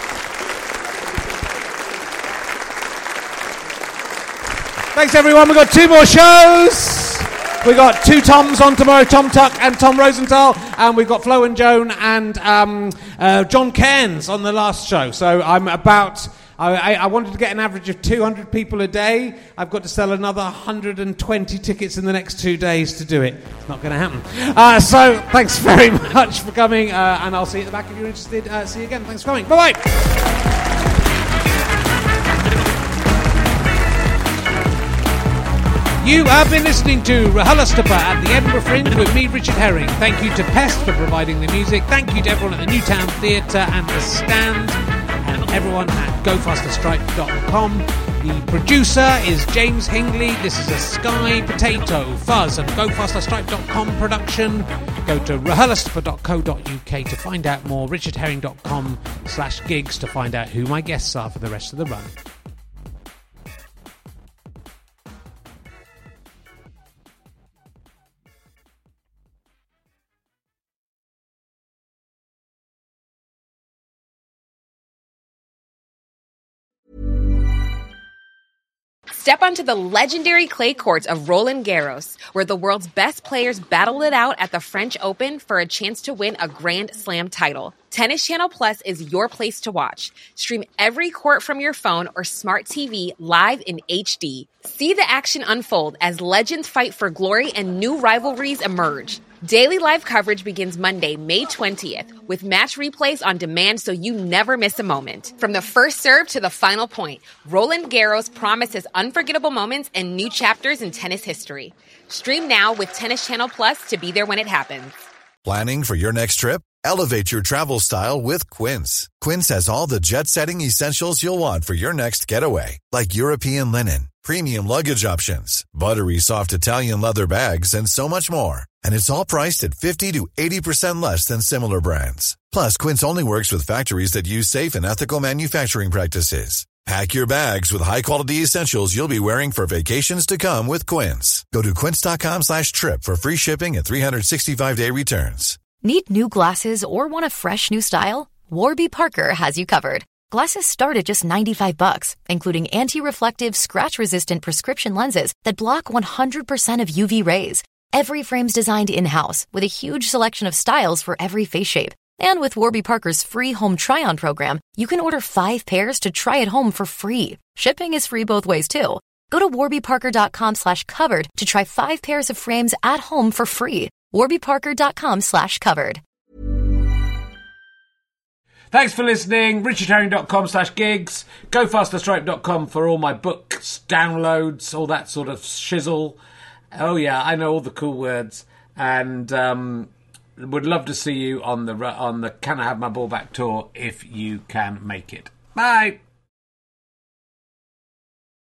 Thanks, everyone. We've got two more shows. We've got two Toms on tomorrow, Tom Tuck and Tom Rosenthal, and we've got Flo and Joan and um, uh, John Cairns on the last show. So I'm about... I, I wanted to get an average of two hundred people a day. I've got to sell another one hundred twenty tickets in the next two days to do it. It's not going to happen. Uh, so thanks very much for coming, uh, and I'll see you at the back if you're interested. Uh, see you again. Thanks for coming. Bye-bye. You have been listening to RHLSTP at the Edinburgh Fringe with me, Richard Herring. Thank you to Pest for providing the music. Thank you to everyone at the Newtown Theatre and The Stand, and everyone at go faster stripe dot com. The producer is James Hingley. This is a Sky Potato Fuzz and go faster stripe dot com production. Go to R H L S T P dot co dot U K to find out more. richard herring dot com slash gigs to find out who my guests are for the rest of the run. Step onto the legendary clay courts of Roland Garros, where the world's best players battle it out at the French Open for a chance to win a Grand Slam title. Tennis Channel Plus is your place to watch. Stream every court from your phone or smart T V live in H D. See the action unfold as legends fight for glory and new rivalries emerge. Daily live coverage begins Monday, May twentieth, with match replays on demand so you never miss a moment. From the first serve to the final point, Roland Garros promises unforgettable moments and new chapters in tennis history. Stream now with Tennis Channel Plus to be there when it happens. Planning for your next trip? Elevate your travel style with Quince. Quince has all the jet-setting essentials you'll want for your next getaway, like European linen, premium luggage options, buttery soft Italian leather bags, and so much more. And it's all priced at fifty to eighty percent less than similar brands. Plus, Quince only works with factories that use safe and ethical manufacturing practices. Pack your bags with high-quality essentials you'll be wearing for vacations to come with Quince. Go to quince.com slash trip for free shipping and three sixty-five day returns. Need new glasses or want a fresh new style? Warby Parker has you covered. Glasses start at just ninety-five bucks, including anti-reflective, scratch-resistant prescription lenses that block one hundred percent of U V rays. Every frame's designed in-house with a huge selection of styles for every face shape. And with Warby Parker's free home try-on program, you can order five pairs to try at home for free. Shipping is free both ways, too. Go to warbyparker.com slash covered to try five pairs of frames at home for free. warbyparker.com slash covered. Thanks for listening. richard herring dot com slash gigs. go faster stripe dot com for all my books, downloads, all that sort of shizzle. Oh, yeah, I know all the cool words. And um, would love to see you on the on the Can I Have My Ball Back tour if you can make it. Bye.